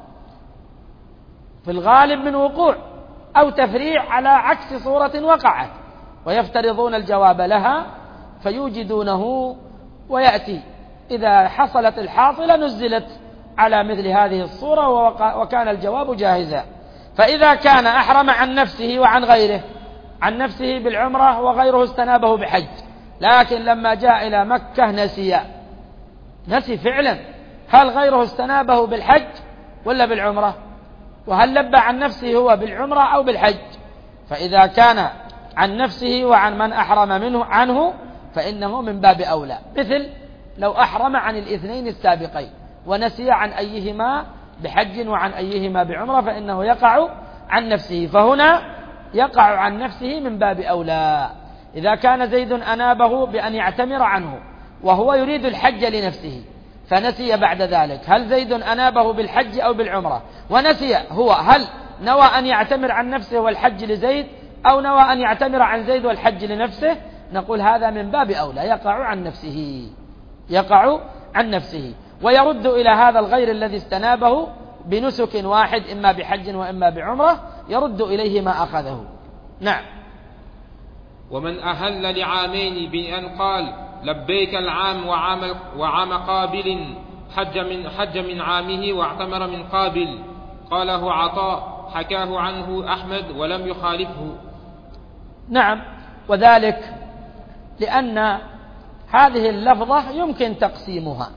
في الغالب من وقوع أو تفريع على عكس صورة وقعت، ويفترضون الجواب لها فيوجدونه، ويأتي إذا حصلت الحاصلة نزلت على مثل هذه الصورة وكان الجواب جاهزا. فإذا كان أحرم عن نفسه وعن غيره، عن نفسه بالعمرة وغيره استنابه بحج، لكن لما جاء إلى مكة نسي نسي فعلا، هل غيره استنابه بالحج ولا بالعمرة؟ وهل لبى عن نفسه هو بالعمرة أو بالحج؟ فإذا كان عن نفسه وعن من أحرم منه عنه فإنه من باب أولى، مثل لو أحرم عن الاثنين السابقين ونسي عن أيهما بحج وعن أيهما بعمرة فإنه يقع عن نفسه، فهنا يقع عن نفسه من باب أولى. إذا كان زيد أنابه بأن يعتمر عنه وهو يريد الحج لنفسه فنسي بعد ذلك، هل زيد أنابه بالحج أو بالعمرة؟ ونسي هو، هل نوى أن يعتمر عن نفسه والحج لزيد أو نوى أن يعتمر عن زيد والحج لنفسه؟ نقول هذا من باب أولى، يقع عن نفسه، يقع عن نفسه، ويرد إلى هذا الغير الذي استنابه بنسك واحد إما بحج وإما بعمرة، يرد إليه ما أخذه. نعم. ومن أهل لعامين بأن قال لبيك العام وعام, وعام قابل حج من, حج من عامه واعتمر من قابل، قاله عطاء حكاه عنه أحمد ولم يخالفه. نعم، وذلك لأن هذه اللفظة يمكن تقسيمها،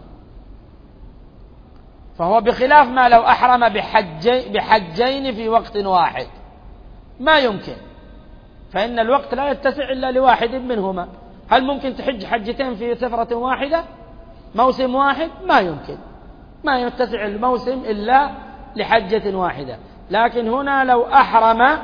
فهو بخلاف ما لو أحرم بحجي بحجين في وقت واحد ما يمكن، فإن الوقت لا يتسع إلا لواحد منهما. هل ممكن تحج حجتين في سفرة واحدة موسم واحد؟ ما يمكن، ما يتسع الموسم إلا لحجة واحدة. لكن هنا لو أحرم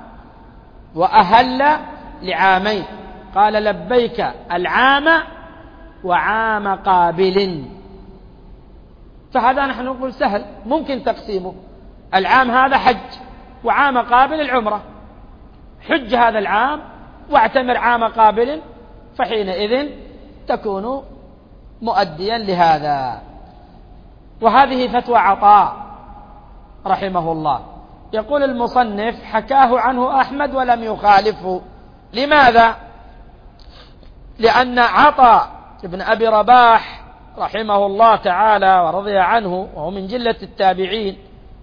وأهل لعامين قال لبيك العام وعام قابل، فهذا نحن نقول سهل ممكن تقسيمه، العام هذا حج وعام قابل العمرة، حج هذا العام واعتمر عام قابل، فحينئذ تكون مؤديا لهذا. وهذه فتوى عطاء رحمه الله. يقول المصنف حكاه عنه أحمد ولم يخالفه. لماذا؟ لأن عطاء ابن أبي رباح رحمه الله تعالى ورضي عنه، وهو من جلة التابعين،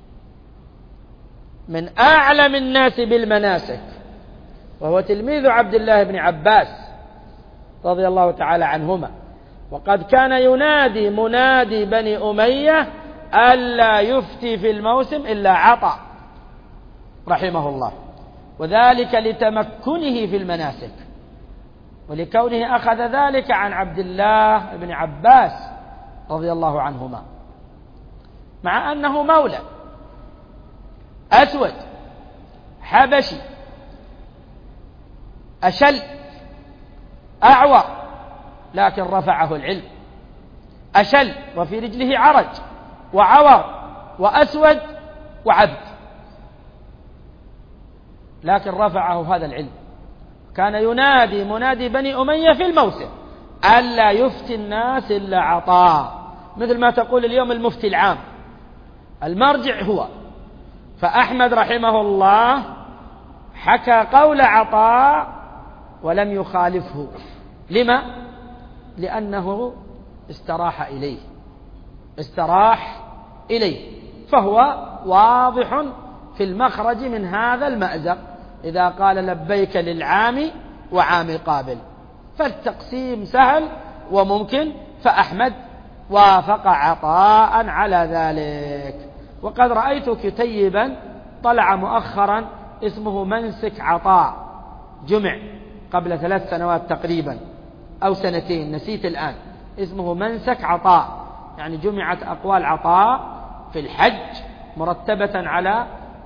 من أعلم الناس بالمناسك، وهو تلميذ عبد الله بن عباس رضي الله تعالى عنهما، وقد كان ينادي منادي بني أمية ألا يفتي في الموسم إلا عطاء رحمه الله، وذلك لتمكنه في المناسك ولكونه أخذ ذلك عن عبد الله بن عباس رضي الله عنهما، مع أنه مولى أسود حبشي أشل أعور، لكن رفعه العلم، أشل وفي رجله عرج وعور وأسود وعبد، لكن رفعه هذا العلم. كان ينادي منادي بني أمية في الموسم ألا يفتي الناس إلا عطاء، مثل ما تقول اليوم المفتي العام، المرجع هو. فأحمد رحمه الله حكى قول عطاء ولم يخالفه. لما؟ لأنه استراح إليه، استراح إليه، فهو واضح في المخرج من هذا المأزق إذا قال لبيك للعام وعام قابل، فالتقسيم سهل وممكن، فأحمد وافق عطاء على ذلك. وقد رأيت كتيبا طلع مؤخرا اسمه منسك عطاء، جمع قبل ثلاث سنوات تقريبا أو سنتين نسيت الآن، اسمه منسك عطاء، يعني جمعت أقوال عطاء في الحج مرتبة على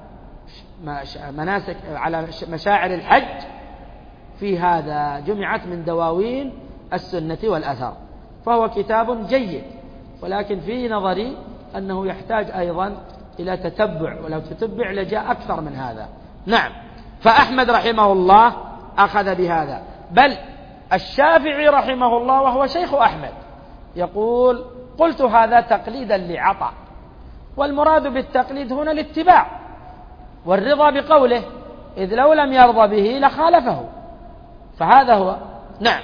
مناسك على مشاعر الحج، في هذا جمعت من دواوين السنة والأثر، فهو كتاب جيد، ولكن في نظري أنه يحتاج أيضا إلى تتبع، ولو تتبع لجاء أكثر من هذا. نعم. فأحمد رحمه الله أخذ بهذا، بل الشافعي رحمه الله وهو شيخ أحمد يقول قلت هذا تقليدا لعطاء، والمراد بالتقليد هنا الاتباع والرضا بقوله، إذ لو لم يرضى به لخالفه، فهذا هو. نعم.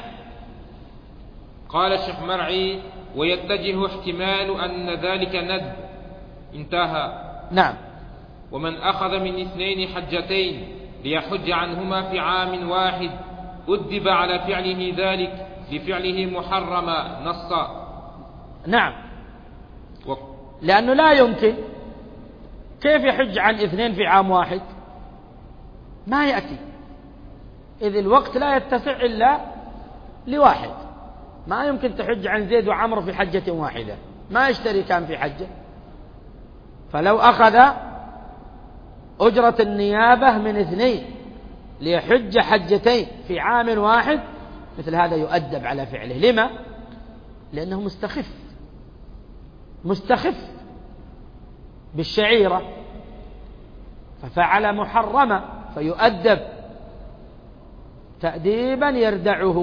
قال الشيخ مرعي ويتجه احتمال أن ذلك ند، انتهى. نعم. ومن أخذ من اثنين حجتين ليحج عنهما في عام واحد أدب على فعله ذلك لفعله محرما نصا. نعم. و... لأنه لا يمكن، كيف يحج عن اثنين في عام واحد؟ ما يأتي، إذ الوقت لا يتسع إلا لواحد، ما يمكن تحج عن زيد وعمر في حجة واحدة، ما يشتركان في حجة. فلو أخذ أجرة النيابة من اثنين ليحج حجتين في عام واحد، مثل هذا يؤدب على فعله. لما؟ لأنه مستخف مستخف بالشعيرة ففعل محرمة فيؤدب تأديبا يردعه.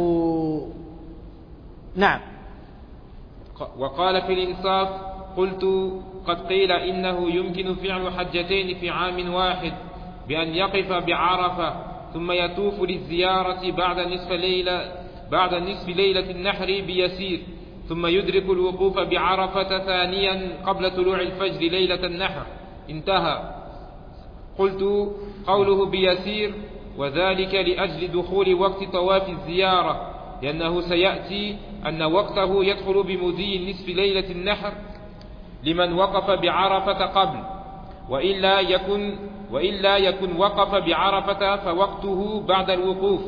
نعم. وقال في الإنصاف: قلت قد قيل إنه يمكن فعل حجتين في عام واحد بأن يقف بعرفة ثم يطوف للزيارة بعد نصف ليلة بعد نصف ليلة النحر بيسير، ثم يدرك الوقوف بعرفة ثانيا قبل طلوع الفجر ليلة النحر. انتهى. قلت: قوله بيسير وذلك لأجل دخول وقت طواف الزيارة، لأنه سيأتي أن وقته يدخل بمضي نصف ليلة النحر لمن وقف بعرفة قبل، وإلا يكن وإلا يكن وقف بعرفة فوقته بعد الوقوف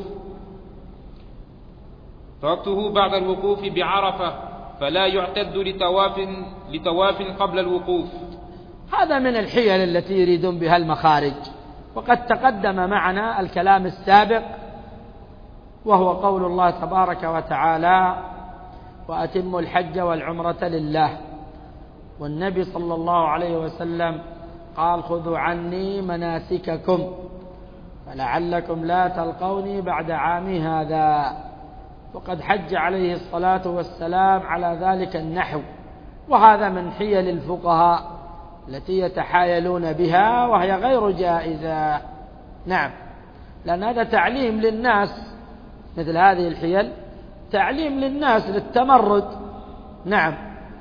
فوقته بعد الوقوف بعرفة، فلا يعتد لطواف لطواف قبل الوقوف. هذا من الحيل التي يريدون بها المخارج، وقد تقدم معنا الكلام السابق، وهو قول الله تبارك وتعالى: وأتموا الحج والعمرة لله. والنبي صلى الله عليه وسلم قال: خذوا عني مناسككم فلعلكم لا تلقوني بعد عامي هذا. وقد حج عليه الصلاة والسلام على ذلك النحو، وهذا من حيل الفقهاء التي يتحايلون بها وهي غير جائزة. نعم، لأن هذا تعليم للناس، مثل هذه الحيل تعليم للناس للتمرد. نعم.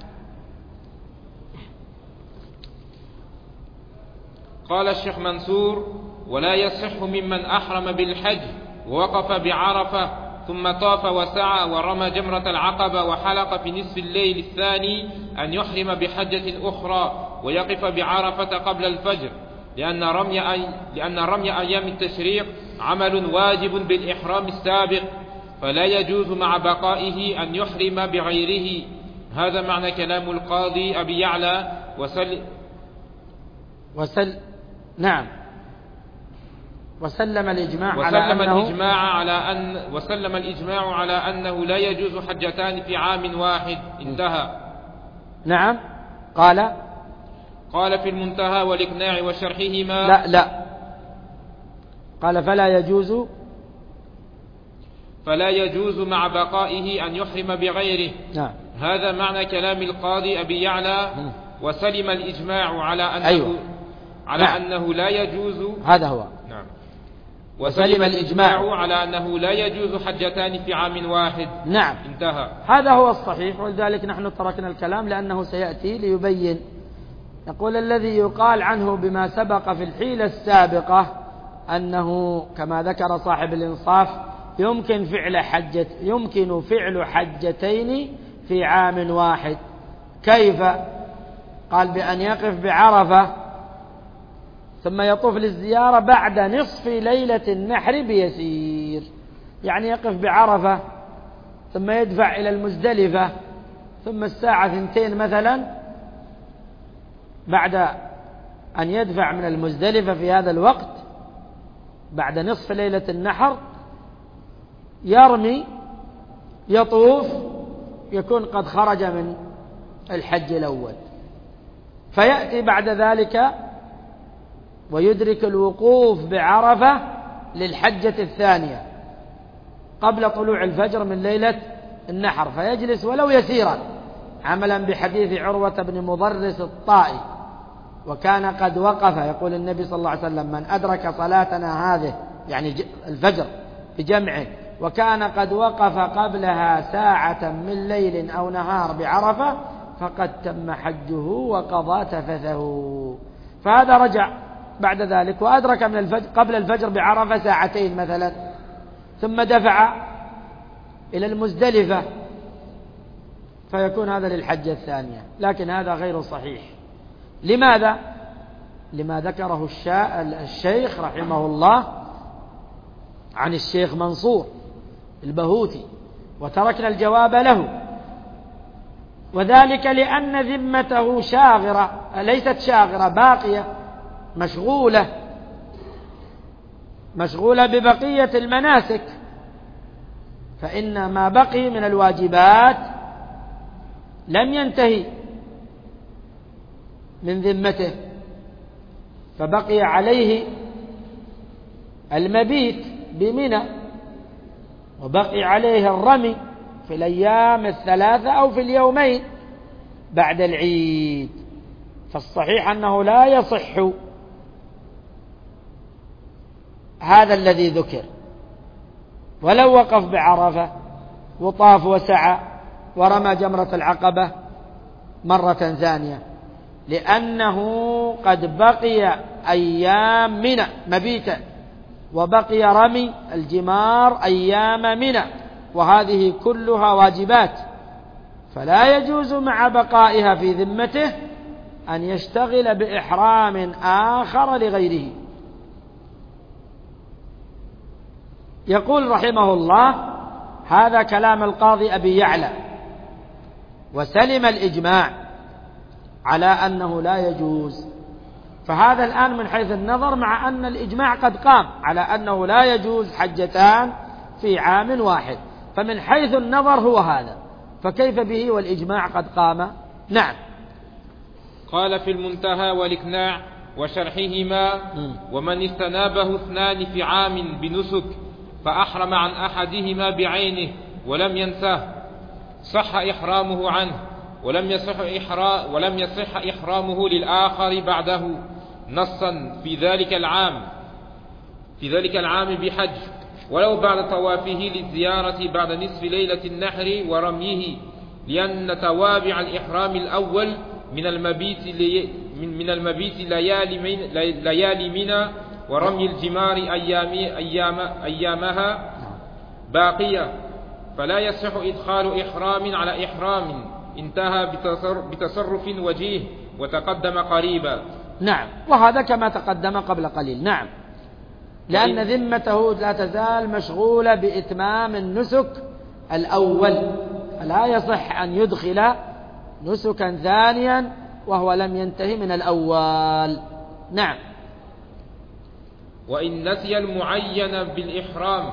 قال الشيخ منصور: ولا يصح ممن أحرم بالحج ووقف بعرفة ثم طاف وسعى ورمى جمرة العقبة وحلق في نصف الليل الثاني أن يحرم بحجة أخرى ويقف بعرفة قبل الفجر، لأن رمي, أي لأن رمي أيام التشريق عمل واجب بالإحرام السابق، فلا يجوز مع بقائه أن يحرم بغيره. هذا معنى كلام القاضي أبي يعلى. وسل وسل نعم وسلم الإجماع وسلم على أنه الإجماع على أن وسلم الإجماع على أنه لا يجوز حجتان في عام واحد. انتهى. نعم. قال قال في المنتهى والإقناع وشرحهما: لا لا قال فلا يجوز فلا يجوز مع بقائه أن يحرم بغيره. نعم. هذا معنى كلام القاضي أبي يعلى. وسلم الإجماع على أنه أيوة. على نعم. أنه لا يجوز هذا هو. نعم. وسلم الإجماع على أنه لا يجوز حجتان في عام واحد. نعم. انتهى. هذا هو الصحيح، ولذلك نحن تركنا الكلام لأنه سيأتي ليبين. يقول: الذي يقال عنه بما سبق في الحيلة السابقة أنه كما ذكر صاحب الإنصاف يمكن فعل حجة يمكن فعل حجتين في عام واحد. كيف؟ قال: بأن يقف بعرفة ثم يطوف للزيارة بعد نصف ليلة النحر بيسير، يعني يقف بعرفة ثم يدفع إلى المزدلفة، ثم الساعة ثنتين مثلا بعد أن يدفع من المزدلفة في هذا الوقت بعد نصف ليلة النحر يرمي يطوف، يكون قد خرج من الحج الأول، فيأتي بعد ذلك ويدرك الوقوف بعرفة للحجة الثانية قبل طلوع الفجر من ليلة النحر، فيجلس ولو يسيرا، عملا بحديث عروة بن مضرس الطائي: وكان قد وقف، يقول النبي صلى الله عليه وسلم: من أدرك صلاتنا هذه يعني الفجر بجمع وكان قد وقف قبلها ساعة من ليل أو نهار بعرفة فقد تم حجه وقضى تفثه. فهذا رجع بعد ذلك وأدرك من الفجر قبل الفجر بعرفة ساعتين مثلا، ثم دفع إلى المزدلفة، فيكون هذا للحجة الثانية. لكن هذا غير صحيح. لماذا؟ لما ذكره الشيخ رحمه الله عن الشيخ منصور البهوتي، وتركنا الجواب له، وذلك لأن ذمته شاغرة، ليست شاغرة، باقية مشغولة مشغولة ببقية المناسك، فإن ما بقي من الواجبات لم ينتهي من ذمته، فبقي عليه المبيت بمنى، وبقي عليه الرمي في الأيام الثلاثة أو في اليومين بعد العيد. فالصحيح أنه لا يصح هذا الذي ذكر، ولو وقف بعرفة وطاف وسعى ورمى جمرة العقبة مرة ثانية، لأنه قد بقي أيام منى مبيتا، وبقي رمي الجمار أيام منى، وهذه كلها واجبات، فلا يجوز مع بقائها في ذمته أن يشتغل بإحرام آخر لغيره. يقول رحمه الله: هذا كلام القاضي أبي يعلى، وسلم الإجماع على أنه لا يجوز. فهذا الآن من حيث النظر، مع أن الإجماع قد قام على أنه لا يجوز حجتان في عام واحد، فمن حيث النظر هو هذا، فكيف به والإجماع قد قام؟ نعم. قال في المنتهى والإقناع وشرحهما: ومن استنابه اثنان في عام بنسك فأحرم عن أحدهما بعينه ولم ينساه صح إحرامه عنه، ولم يصح إحرام ولم يصح إحرامه للآخر بعده نصا في ذلك العام في ذلك العام بحج، ولو بعد طوافه للزيارة بعد نصف ليلة النحر ورميه، لأن توابع الإحرام الأول من المبيت لي من, من المبيت ليالي من ليالي منى ورمي الجمار أيام أيام أيامها باقية، فلا يصح إدخال إحرام على إحرام انتهى بتصرف وجيه وتقدم قريبا. نعم، وهذا كما تقدم قبل قليل. نعم، لأن ذمته لا تزال مشغولة بإتمام النسك الأول، فلا يصح أن يدخل نسكا ثانيا وهو لم ينتهي من الأول. نعم. وإن نسي المعين بالإحرام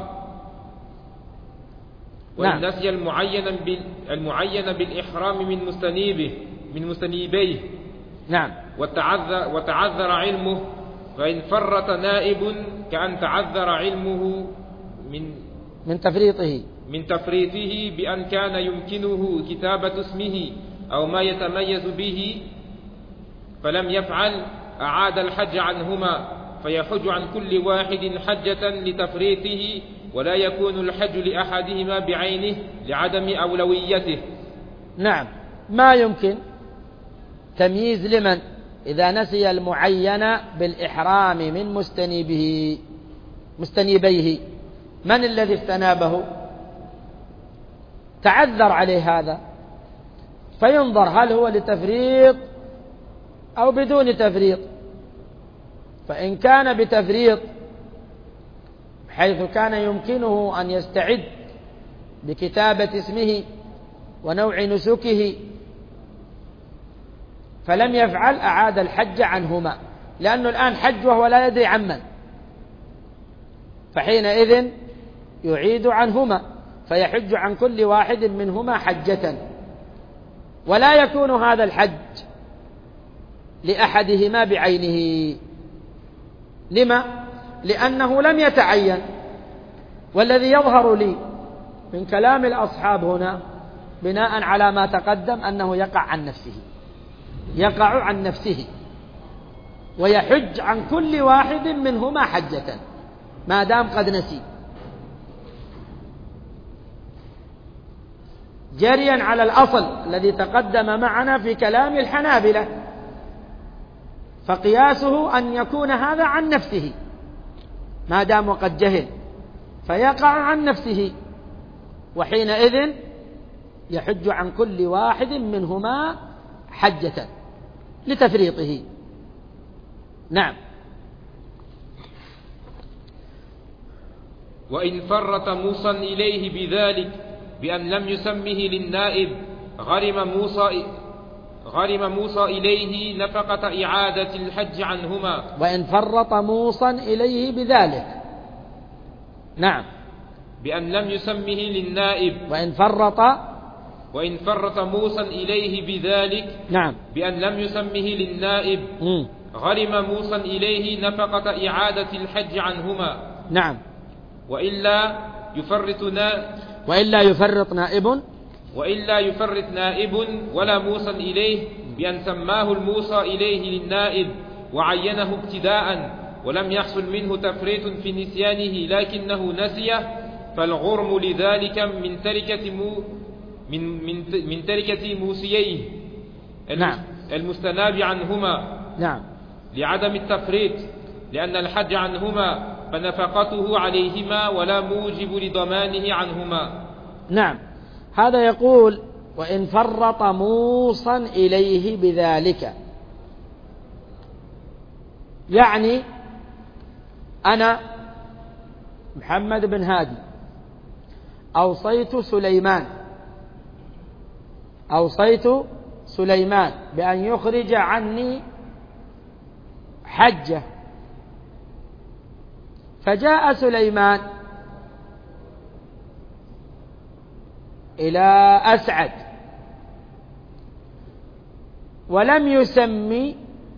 وإن نعم. نسي المعين المعين بالإحرام من مستنيبه من مستنيبيه نعم وتعذر وتعذر علمه، فإن فرط نائب كأن تعذر علمه من من تفريطه من تفريطه بأن كان يمكنه كتابة اسمه أو ما يتميز به فلم يفعل، أعاد الحج عنهما، فيحج عن كل واحد حجة لتفريطه، ولا يكون الحج لأحدهما بعينه لعدم أولويته. نعم، ما يمكن تمييز لمن إذا نسي المعين بالإحرام من مستنيبه مستنيبيه، من الذي استنابه؟ تعذر عليه هذا، فينظر هل هو لتفريط أو بدون تفريط. فإن كان بتفريط حيث كان يمكنه أن يستعد بكتابة اسمه ونوع نسكه فلم يفعل، أعاد الحج عنهما، لأنه الآن حج وهو لا يدري عمن، فحينئذ يعيد عنهما، فيحج عن كل واحد منهما حجة، ولا يكون هذا الحج لأحدهما بعينه. لما؟ لأنه لم يتعين. والذي يظهر لي من كلام الأصحاب هنا بناء على ما تقدم أنه يقع عن نفسه يقع عن نفسه ويحج عن كل واحد منهما حجة ما دام قد نسي، جريا على الأصل الذي تقدم معنا في كلام الحنابلة، فقياسه أن يكون هذا عن نفسه ما دام قد جهل، فيقع عن نفسه، وحينئذ يحج عن كل واحد منهما حجة لتفريطه. نعم. وإن فرط موصى إليه بذلك بأن لم يسمه للنائب غرم موصى غرم موصى إليه نفقة إعادة الحج عنهما. وإن فرط موصى إليه بذلك، نعم. بأن لم يسمه للنائب. وإن فرط وإن فرط موصى إليه بذلك. نعم. بأن لم يسمه للنائب م. غرم موصى إليه نفقة إعادة الحج عنهما. نعم. وإلا يفرط نا وإلا يفرط نائب وإلا يفرط نائب ولا موصى إليه بأن سماه الموصى إليه للنائب وعينه ابتداء ولم يحصل منه تفريط في نسيانه لكنه نسيه، فالغرم لذلك من تركة مو من من من تركة موصييه نعم. المستناب عنهما. نعم. لعدم التفريط، لأن الحج عنهما فنفقته عليهما ولا موجب لضمانه عنهما. نعم. هذا يقول وإن فرط موصى إليه بذلك، يعني أنا محمد بن هادي أوصيت سليمان أوصيت سليمان بأن يخرج عني حجة، فجاء سليمان إلى أسعد ولم يسمي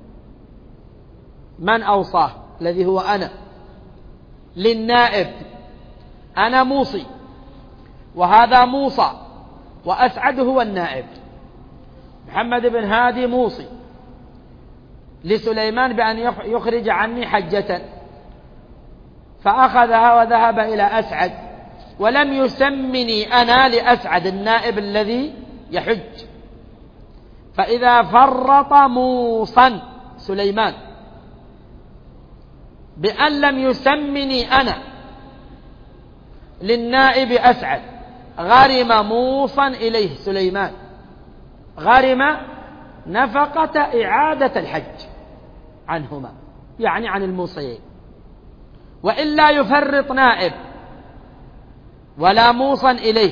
من أوصاه الذي هو أنا للنائب. أنا موصي وهذا موصى وأسعد هو النائب. محمد بن هادي موصي لسليمان بأن يخرج عني حجة، فأخذها وذهب إلى أسعد ولم يسمني أنا لأسعد النائب الذي يحج. فإذا فرط موصى سليمان بأن لم يسمني أنا للنائب أسعد غرم موصى إليه سليمان، غرم نفقة إعادة الحج عنهما، يعني عن الموصيين. وإلا يفرط نائب ولا موصى إليه،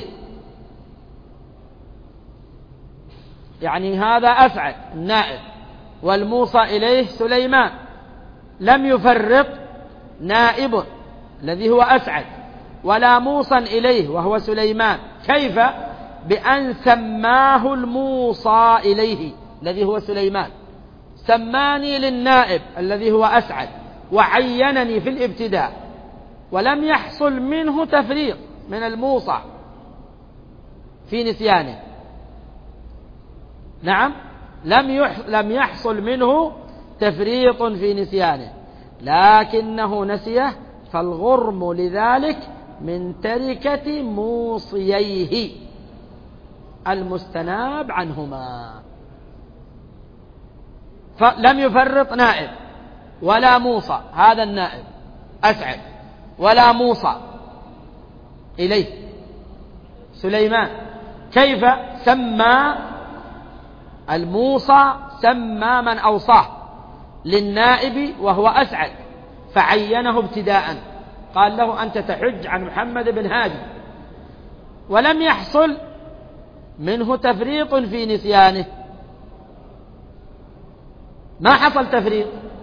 يعني هذا أسعد النائب والموصى إليه سليمان، لم يفرط نائب الذي هو أسعد ولا موصى إليه وهو سليمان. كيف؟ بأن سماه الموصى إليه الذي هو سليمان، سماني للنائب الذي هو أسعد وعينني في الابتداء، ولم يحصل منه تفريط من الموصى في نسيانه. نعم، لم لم يحصل منه تفريط في نسيانه، لكنه نسيه، فالغرم لذلك من تركة موصييه المستناب عنهما. فلم يفرط نائب ولا موصى، هذا النائب أسعد، ولا موصى إليه سليمان. كيف؟ سمى الموصى، سمى من أوصاه للنائب وهو أسعد فعينه ابتداء، قال له أنت تحج عن محمد بن هادي، ولم يحصل منه تفريط في نسيانه، ما حصل تفريط،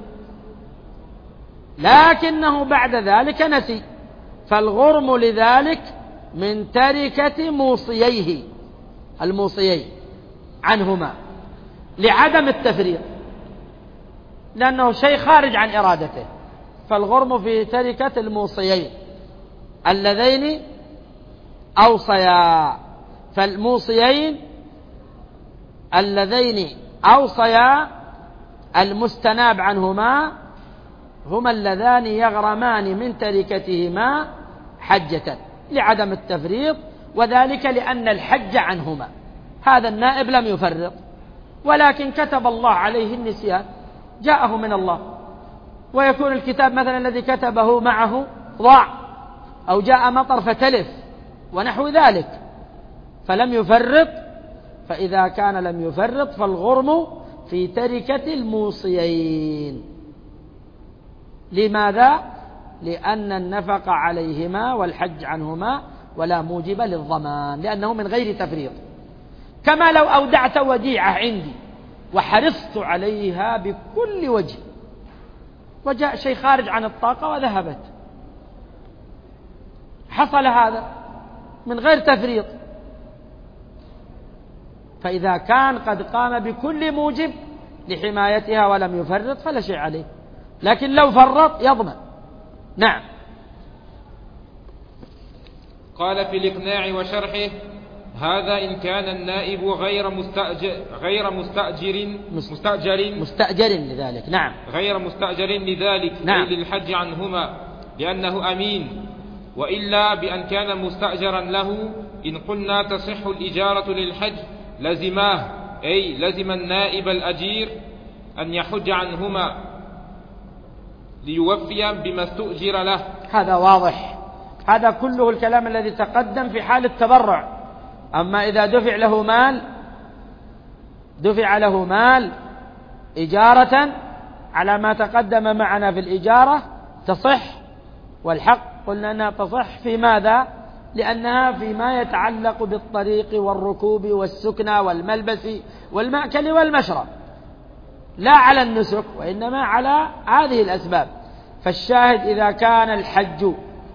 لكنه بعد ذلك نسي، فالغرم لذلك من تركة موصييه الموصيين عنهما لعدم التفريط، لأنه شيء خارج عن إرادته، فالغرم في تركة الموصيين اللذين أوصيا. فالموصيين اللذين أوصيا المستناب عنهما هما اللذان يغرمان من تركتهما حجة لعدم التفريط، وذلك لأن الحج عنهما. هذا النائب لم يفرط، ولكن كتب الله عليه النسيان، جاءه من الله، ويكون الكتاب مثلا الذي كتبه معه ضاع أو جاء مطر فتلف ونحو ذلك، فلم يفرط. فإذا كان لم يفرط فالغرم في تركة الموصيين. لماذا؟ لأن النفق عليهما والحج عنهما ولا موجب للضمان، لأنه من غير تفريط. كما لو أودعت وديعة عندي وحرصت عليها بكل وجه، وجاء شيء خارج عن الطاقة وذهبت، حصل هذا من غير تفريط. فإذا كان قد قام بكل موجب لحمايتها ولم يفرط فلا شيء عليه، لكن لو فرط يضمن. نعم. قال في الإقناع وشرحه: هذا إن كان النائب غير مستأجر غير مستأجر مستأجر مستأجر لذلك. نعم. غير مستأجر لذلك، نعم. أي للحج عنهما لأنه أمين، وإلا بأن كان مستأجرا له إن قلنا تصح الإجارة للحج لزماه، أي لزم النائب الأجير أن يحج عنهما ليوفي بما استؤجر له. هذا واضح، هذا كله الكلام الذي تقدم في حال التبرع. أما إذا دفع له مال دفع له مال إجارة على ما تقدم معنا في الإجارة تصح، والحق قلنا أنها تصح في ماذا؟ لأنها فيما يتعلق بالطريق والركوب والسكنى والملبس والمأكل والمشرب، لا على النسك وإنما على هذه الأسباب. فالشاهد إذا كان الحج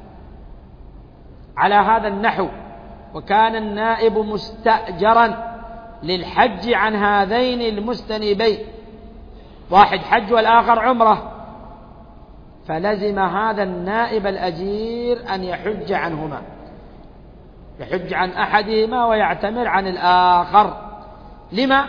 على هذا النحو وكان النائب مستأجرا للحج عن هذين المستنيبين، واحد حج والآخر عمره، فلزم هذا النائب الأجير أن يحج عنهما، يحج عن أحدهما ويعتمر عن الآخر. لما؟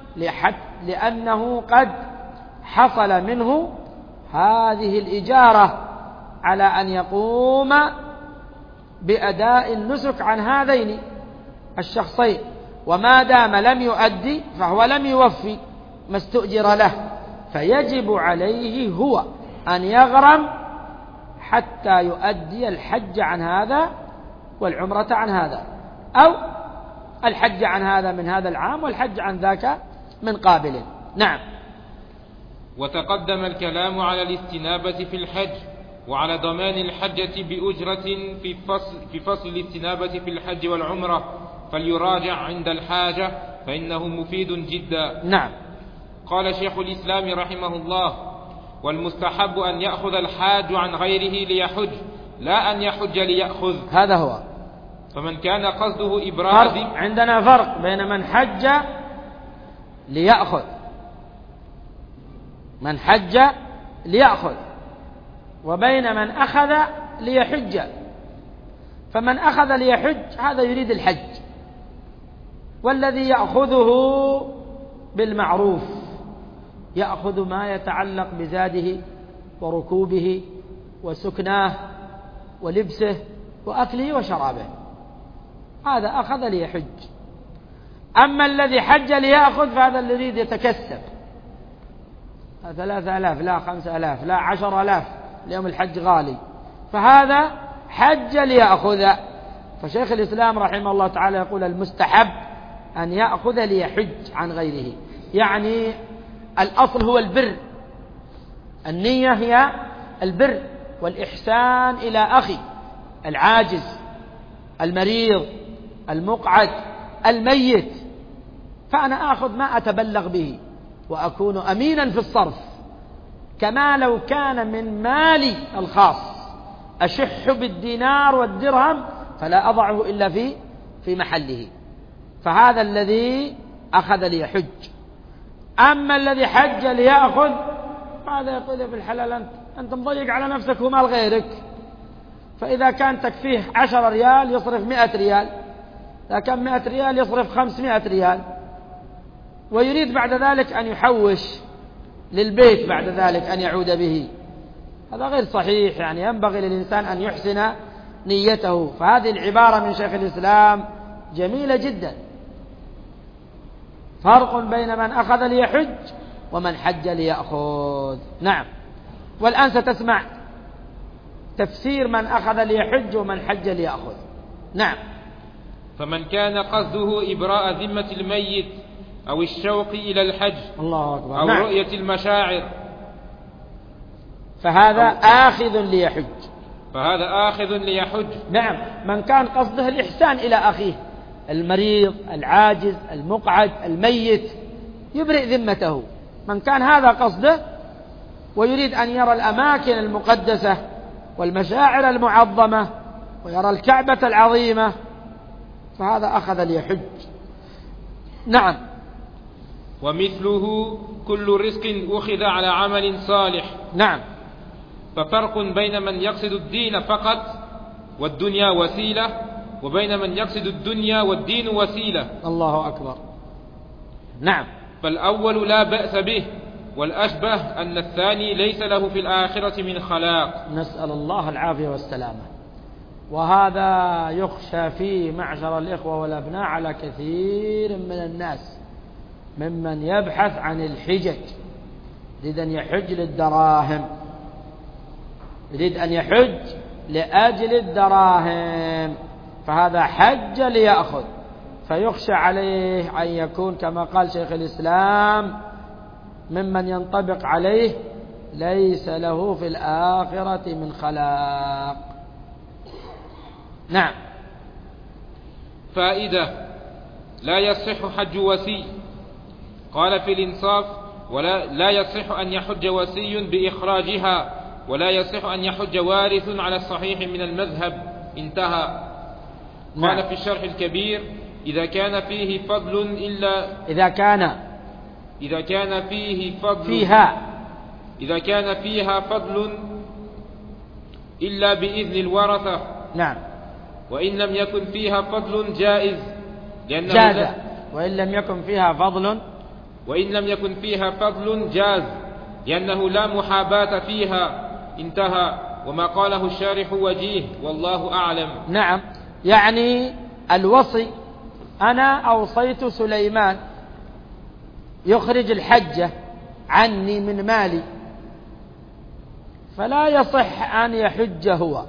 لأنه قد حصل منه هذه الإجارة على أن يقوم بأداء النسك عن هذين الشخصين، وما دام لم يؤدي فهو لم يوفي ما استؤجر له، فيجب عليه هو أن يغرم حتى يؤدي الحج عن هذا والعمرة عن هذا، أو الحج عن هذا من هذا العام والحج عن ذاك من قابل. نعم. وتقدم الكلام على الاستنابة في الحج وعلى ضمان الحجة بأجرة في فصل, في فصل الاستنابة في الحج والعمرة، فليراجع عند الحاجة فإنه مفيد جدا. نعم. قال شيخ الإسلام رحمه الله: والمستحب أن يأخذ الحاج عن غيره ليحج، لا أن يحج ليأخذ. هذا هو. فمن كان قصده إبراء ذمة، عندنا فرق بين من حج ليأخذ، من حج ليأخذ، وبين من أخذ ليحج. فمن أخذ ليحج هذا يريد الحج، والذي يأخذه بالمعروف يأخذ ما يتعلق بزاده وركوبه وسكناه ولبسه وأكله وشرابه، هذا أخذ ليحج. أما الذي حج ليأخذ فهذا اللي يريد يتكسب، ثلاثة آلاف لا خمسة آلاف لا عشر آلاف، اليوم الحج غالي، فهذا حج ليأخذ. فشيخ الإسلام رحمه الله تعالى يقول المستحب أن يأخذ ليحج عن غيره، يعني الأصل هو البر، النية هي البر والإحسان إلى أخي العاجز المريض المقعد الميت، فأنا آخذ ما أتبلغ به وأكون أمينا في الصرف، كما لو كان من مالي الخاص أشح بالدينار والدرهم فلا أضعه إلا في في محله. فهذا الذي أخذ ليحج. أما الذي حج ليأخذ هذا يقول في الحلال أنت, أنت مضيق على نفسك ومال غيرك، فإذا كان تكفيه عشر ريال يصرف مئة ريال، إذا كان مئة ريال يصرف خمسمائة ريال، ويريد بعد ذلك أن يحوش للبيت بعد ذلك أن يعود به، هذا غير صحيح. يعني ينبغي للإنسان أن يحسن نيته. فهذه العبارة من شيخ الإسلام جميلة جدا، فرق بين من أخذ ليحج ومن حج ليأخذ. نعم. والآن ستسمع تفسير من أخذ ليحج ومن حج ليأخذ. نعم. فمن كان قصده إبراء ذمة الميت أو الشوق إلى الحج الله أكبر. أو نعم. رؤية المشاعر فهذا آخذ ليحج، فهذا آخذ ليحج. نعم. من كان قصده الإحسان إلى أخيه المريض العاجز المقعد الميت يبرئ ذمته، من كان هذا قصده ويريد أن يرى الأماكن المقدسة والمشاعر المعظمة ويرى الكعبة العظيمة فهذا أخذ ليحج. نعم. ومثله كل رزق أخذ على عمل صالح. نعم. ففرق بين من يقصد الدين فقط والدنيا وسيلة، وبين من يقصد الدنيا والدين وسيلة. الله أكبر. نعم. فالأول لا بأس به، والأشبه أن الثاني ليس له في الآخرة من خلاق. نسأل الله العافية والسلامة. وهذا يخشى فيه معشر الإخوة والأبناء على كثير من الناس ممن يبحث عن الحجج، يريد أن يحج للدراهم، يريد أن يحج لأجل الدراهم، فهذا حج ليأخذ، فيخشى عليه أن يكون كما قال شيخ الإسلام ممن ينطبق عليه ليس له في الآخرة من خلاق. نعم. فائدة: لا يصح حج وسي. قال في الإنصاف: ولا لا يصح أن يحج وسي بإخراجها، ولا يصح أن يحج وارث على الصحيح من المذهب. انتهى. نعم. قال في الشرح الكبير: إذا كان فيه فضل إلا إذا كان إذا كان فيه فضل فيها إذا كان فيها فضل إلا بإذن الورثة. نعم. وإن لم يكن فيها فضل جائز لأنه جاز. لا وإن لم يكن فيها فضل وإن لم يكن فيها فضل جاز لأنه لا محاباة فيها. انتهى. وما قاله الشارح وجيه والله أعلم. نعم. يعني الوصي: أنا أوصيت سليمان يخرج الحجة عني من مالي، فلا يصح أن يحج هو،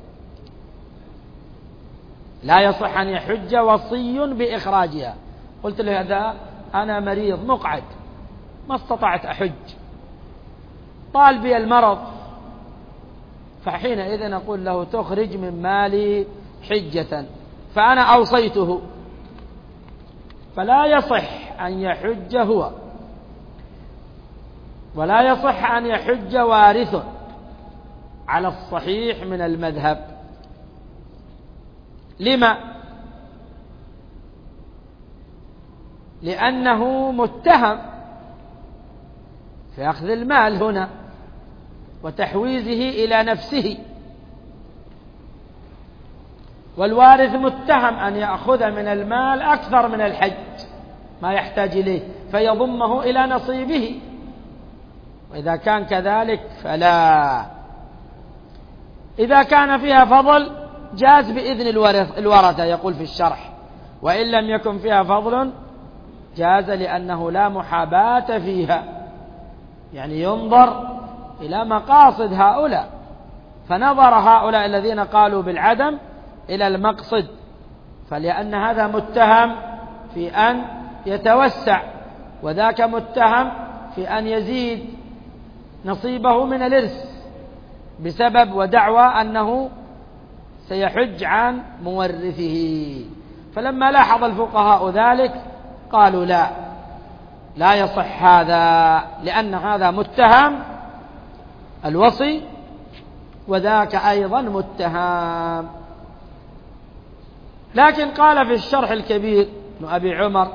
لا يصح أن يحج وصي بإخراجها. قلت له: هذا أنا مريض مقعد ما استطعت أحج، طال بي المرض، فحينئذ نقول له: تخرج من مالي حجة، فأنا أوصيته، فلا يصح أن يحج هو، ولا يصح أن يحج وارث على الصحيح من المذهب. لما؟ لأنه متهم في أخذ المال هنا وتحويزه إلى نفسه، والوارث متهم أن يأخذ من المال أكثر من الحج ما يحتاج إليه فيضمه إلى نصيبه، وإذا كان كذلك فلا. إذا كان فيها فضل جاز بإذن الورثة يقول في الشرح، وإن لم يكن فيها فضل جاز لأنه لا محاباة فيها، يعني ينظر إلى مقاصد هؤلاء، فنظر هؤلاء الذين قالوا بالعدم إلى المقصد، فلأن هذا متهم في أن يتوسع، وذاك متهم في أن يزيد نصيبه من الإرث بسبب ودعوى أنه سيحج عن مورثه. فلما لاحظ الفقهاء ذلك قالوا: لا لا يصح هذا، لأن هذا متهم الوصي وذاك أيضا متهم. لكن قال في الشرح الكبير ابن أبي عمر: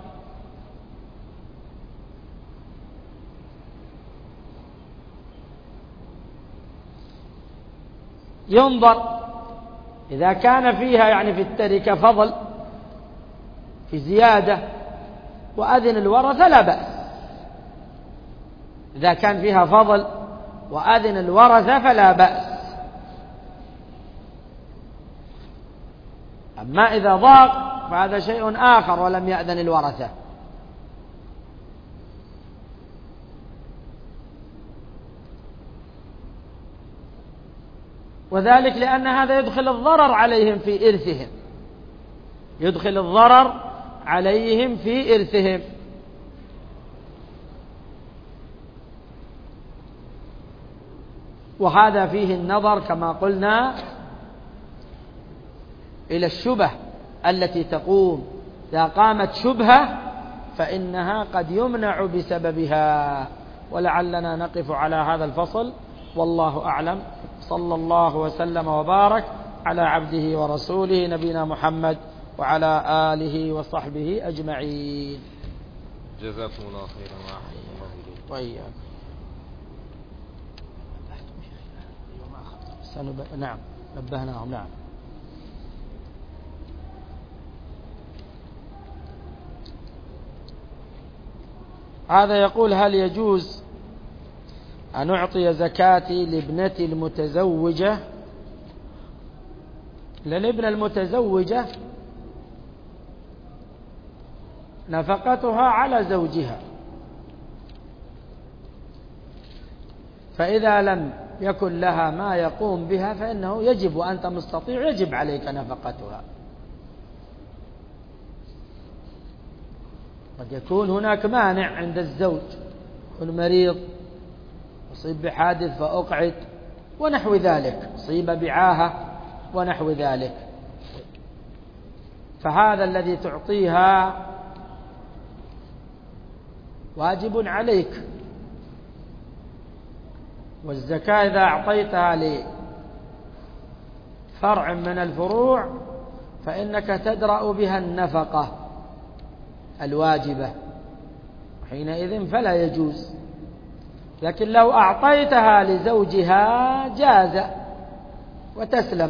ينظر إذا كان فيها يعني في التركة فضل في زيادة وأذن الورثة لا بأس، إذا كان فيها فضل وأذن الورثة فلا بأس. أما إذا ضاق فهذا شيء آخر ولم يأذن الورثة. وذلك لأن هذا يدخل الضرر عليهم في إرثهم، يدخل الضرر عليهم في إرثهم. وهذا فيه النظر كما قلنا إلى الشبه التي تقوم، إذا قامت شبهة فإنها قد يمنع بسببها. ولعلنا نقف على هذا الفصل والله أعلم. صلى الله وسلم وبارك على عبده ورسوله نبينا محمد وعلى آله وصحبه أجمعين. جزاكم الله خيرا وأحسن الله إليكم. وإياكم. سنب... نعم نبهناهم. نعم. هذا يقول: هل يجوز أن أعطي زكاتي لابنتي المتزوجة؟ للابنة المتزوجة نفقتها على زوجها، فإذا لم يكن لها ما يقوم بها فإنه يجب، وأنت مستطيع يجب عليك نفقتها. قد يكون هناك مانع عند الزوج، يكون مريض، أصيب بحادث فأقعد ونحو ذلك، أصيب بعاهة ونحو ذلك، فهذا الذي تعطيها واجب عليك. والزكاة إذا أعطيتها لفرع من الفروع فإنك تدرأ بها النفقة الواجبة، حينئذ فلا يجوز. لكن لو أعطيتها لزوجها جاز وتسلم،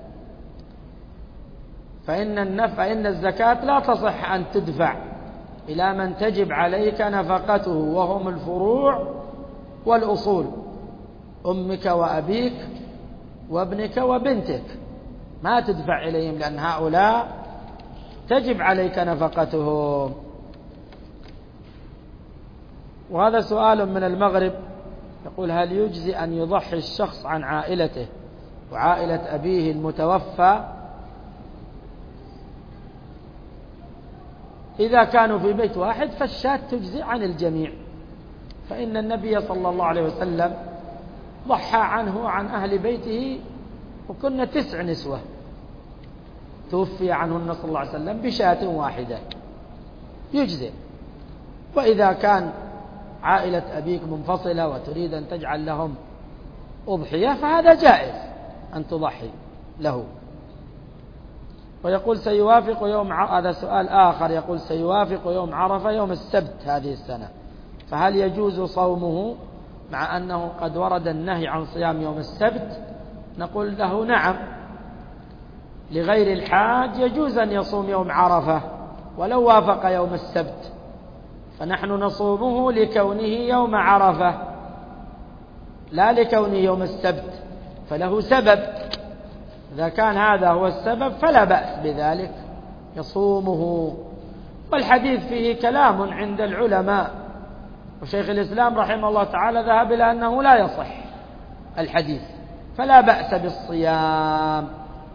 فإن النف... فإن الزكاة لا تصح أن تدفع إلى من تجب عليك نفقته، وهم الفروع والأصول، أمك وأبيك وابنك وبنتك، ما تدفع إليهم لأن هؤلاء تجب عليك نفقتهم. وهذا سؤال من المغرب يقول: هل يجزي أن يضحي الشخص عن عائلته وعائلة أبيه المتوفى إذا كانوا في بيت واحد؟ فالشاة تجزي عن الجميع، فإن النبي صلى الله عليه وسلم ضحى عنه وعن أهل بيته، وكنا تسع نسوة توفي عنهن صلى الله عليه وسلم بشاة واحدة يجزي. وإذا كان عائلة أبيك منفصلة وتريد أن تجعل لهم أضحية فهذا جائز أن تضحي له. ويقول: سيوافق يوم ع... هذا سؤال آخر، يقول: سيوافق يوم عرفة يوم السبت هذه السنة، فهل يجوز صومه مع أنه قد ورد النهي عن صيام يوم السبت؟ نقول له: نعم، لغير الحاج يجوز أن يصوم يوم عرفة ولو وافق يوم السبت، فنحن نصومه لكونه يوم عرفة لا لكونه يوم السبت، فله سبب. إذا كان هذا هو السبب فلا بأس بذلك، يصومه. والحديث فيه كلام عند العلماء، وشيخ الإسلام رحمه الله تعالى ذهب إلى أنه لا يصح الحديث، فلا بأس بالصيام.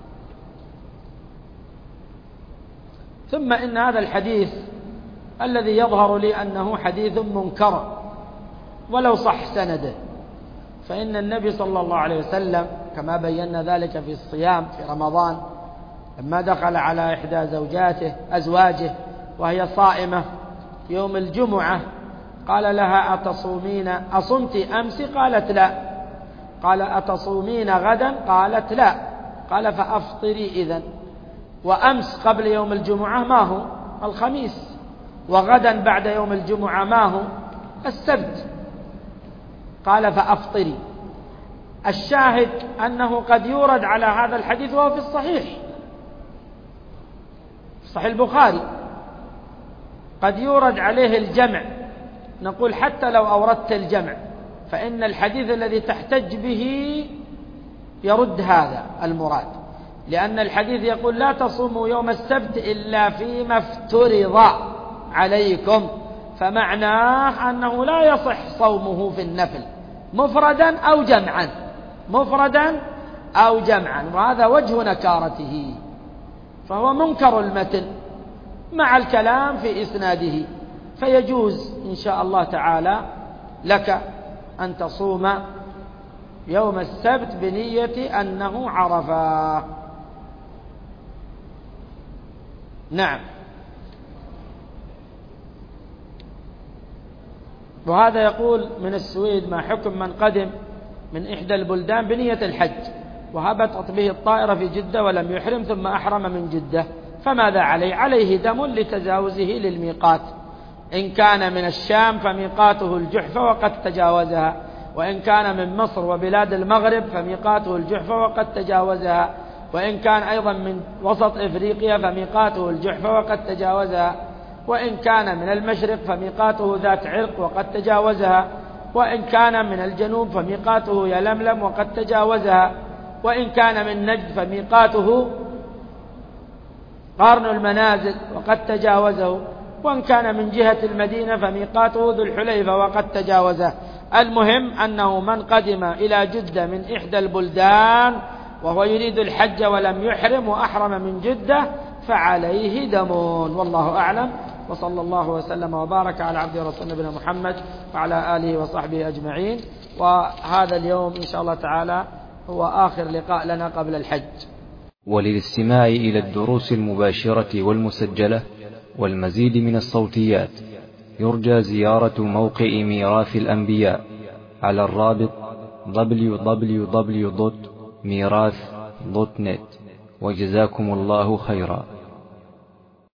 ثم إن هذا الحديث الذي يظهر لي أنه حديث منكر ولو صح سنده، فإن النبي صلى الله عليه وسلم كما بينا ذلك في الصيام في رمضان لما دخل على إحدى زوجاته أزواجه وهي صائمة يوم الجمعة قال لها: أتصومين أصمت أمس؟ قالت لا. قال: أتصومين غدا؟ قالت لا. قال: فأفطري إذن. وأمس قبل يوم الجمعة ما هو؟ الخميس. وغدا بعد يوم الجمعة ما هو؟ السبت. قال: فأفطري. الشاهد أنه قد يورد على هذا الحديث وهو في الصحيح، في صحيح البخاري، قد يورد عليه الجمع. نقول: حتى لو أوردت الجمع فإن الحديث الذي تحتج به يرد هذا المراد، لأن الحديث يقول: لا تصوموا يوم السبت إلا فيما افترض عليكم، فمعناه أنه لا يصح صومه في النفل مفردا أو جمعا، مفردا أو جمعا، وهذا وجه نكارته، فهو منكر المتن مع الكلام في إسناده. فيجوز إن شاء الله تعالى لك أن تصوم يوم السبت بنية أنه عرفة. نعم. وهذا يقول من السويد: ما حكم من قدم من إحدى البلدان بنية الحج وهبطت به الطائرة في جدة ولم يحرم ثم أحرم من جدة، فماذا عليه؟ عليه دم لتجاوزه للميقات. إن كان من الشام فميقاته الجحفة وقد تجاوزها، وإن كان من مصر وبلاد المغرب فميقاته الجحفة وقد تجاوزها، وإن كان أيضا من وسط إفريقيا فميقاته الجحفة وقد تجاوزها، وإن كان من المشرق فميقاته ذات عرق وقد تجاوزها، وإن كان من الجنوب فميقاته يلملم وقد تجاوزها، وإن كان من نجد فميقاته قرن المنازل وقد تجاوزه، وإن كان من جهة المدينة فميقاته ذو الحليفة وقد تجاوزه. المهم أنه من قدم إلى جدة من إحدى البلدان وهو يريد الحج ولم يحرم وأحرم من جدة فعليه دم، والله أعلم. وصلى الله وسلم وبارك على عبد رسول نبينا محمد وعلى آله وصحبه أجمعين. وهذا اليوم إن شاء الله تعالى هو آخر لقاء لنا قبل الحج. وللاستماع إلى الدروس المباشرة والمسجلة والمزيد من الصوتيات يرجى زيارة موقع ميراث الأنبياء على الرابط دبليو دبليو دبليو دوت ميراث دوت نت. وجزاكم الله خيرا.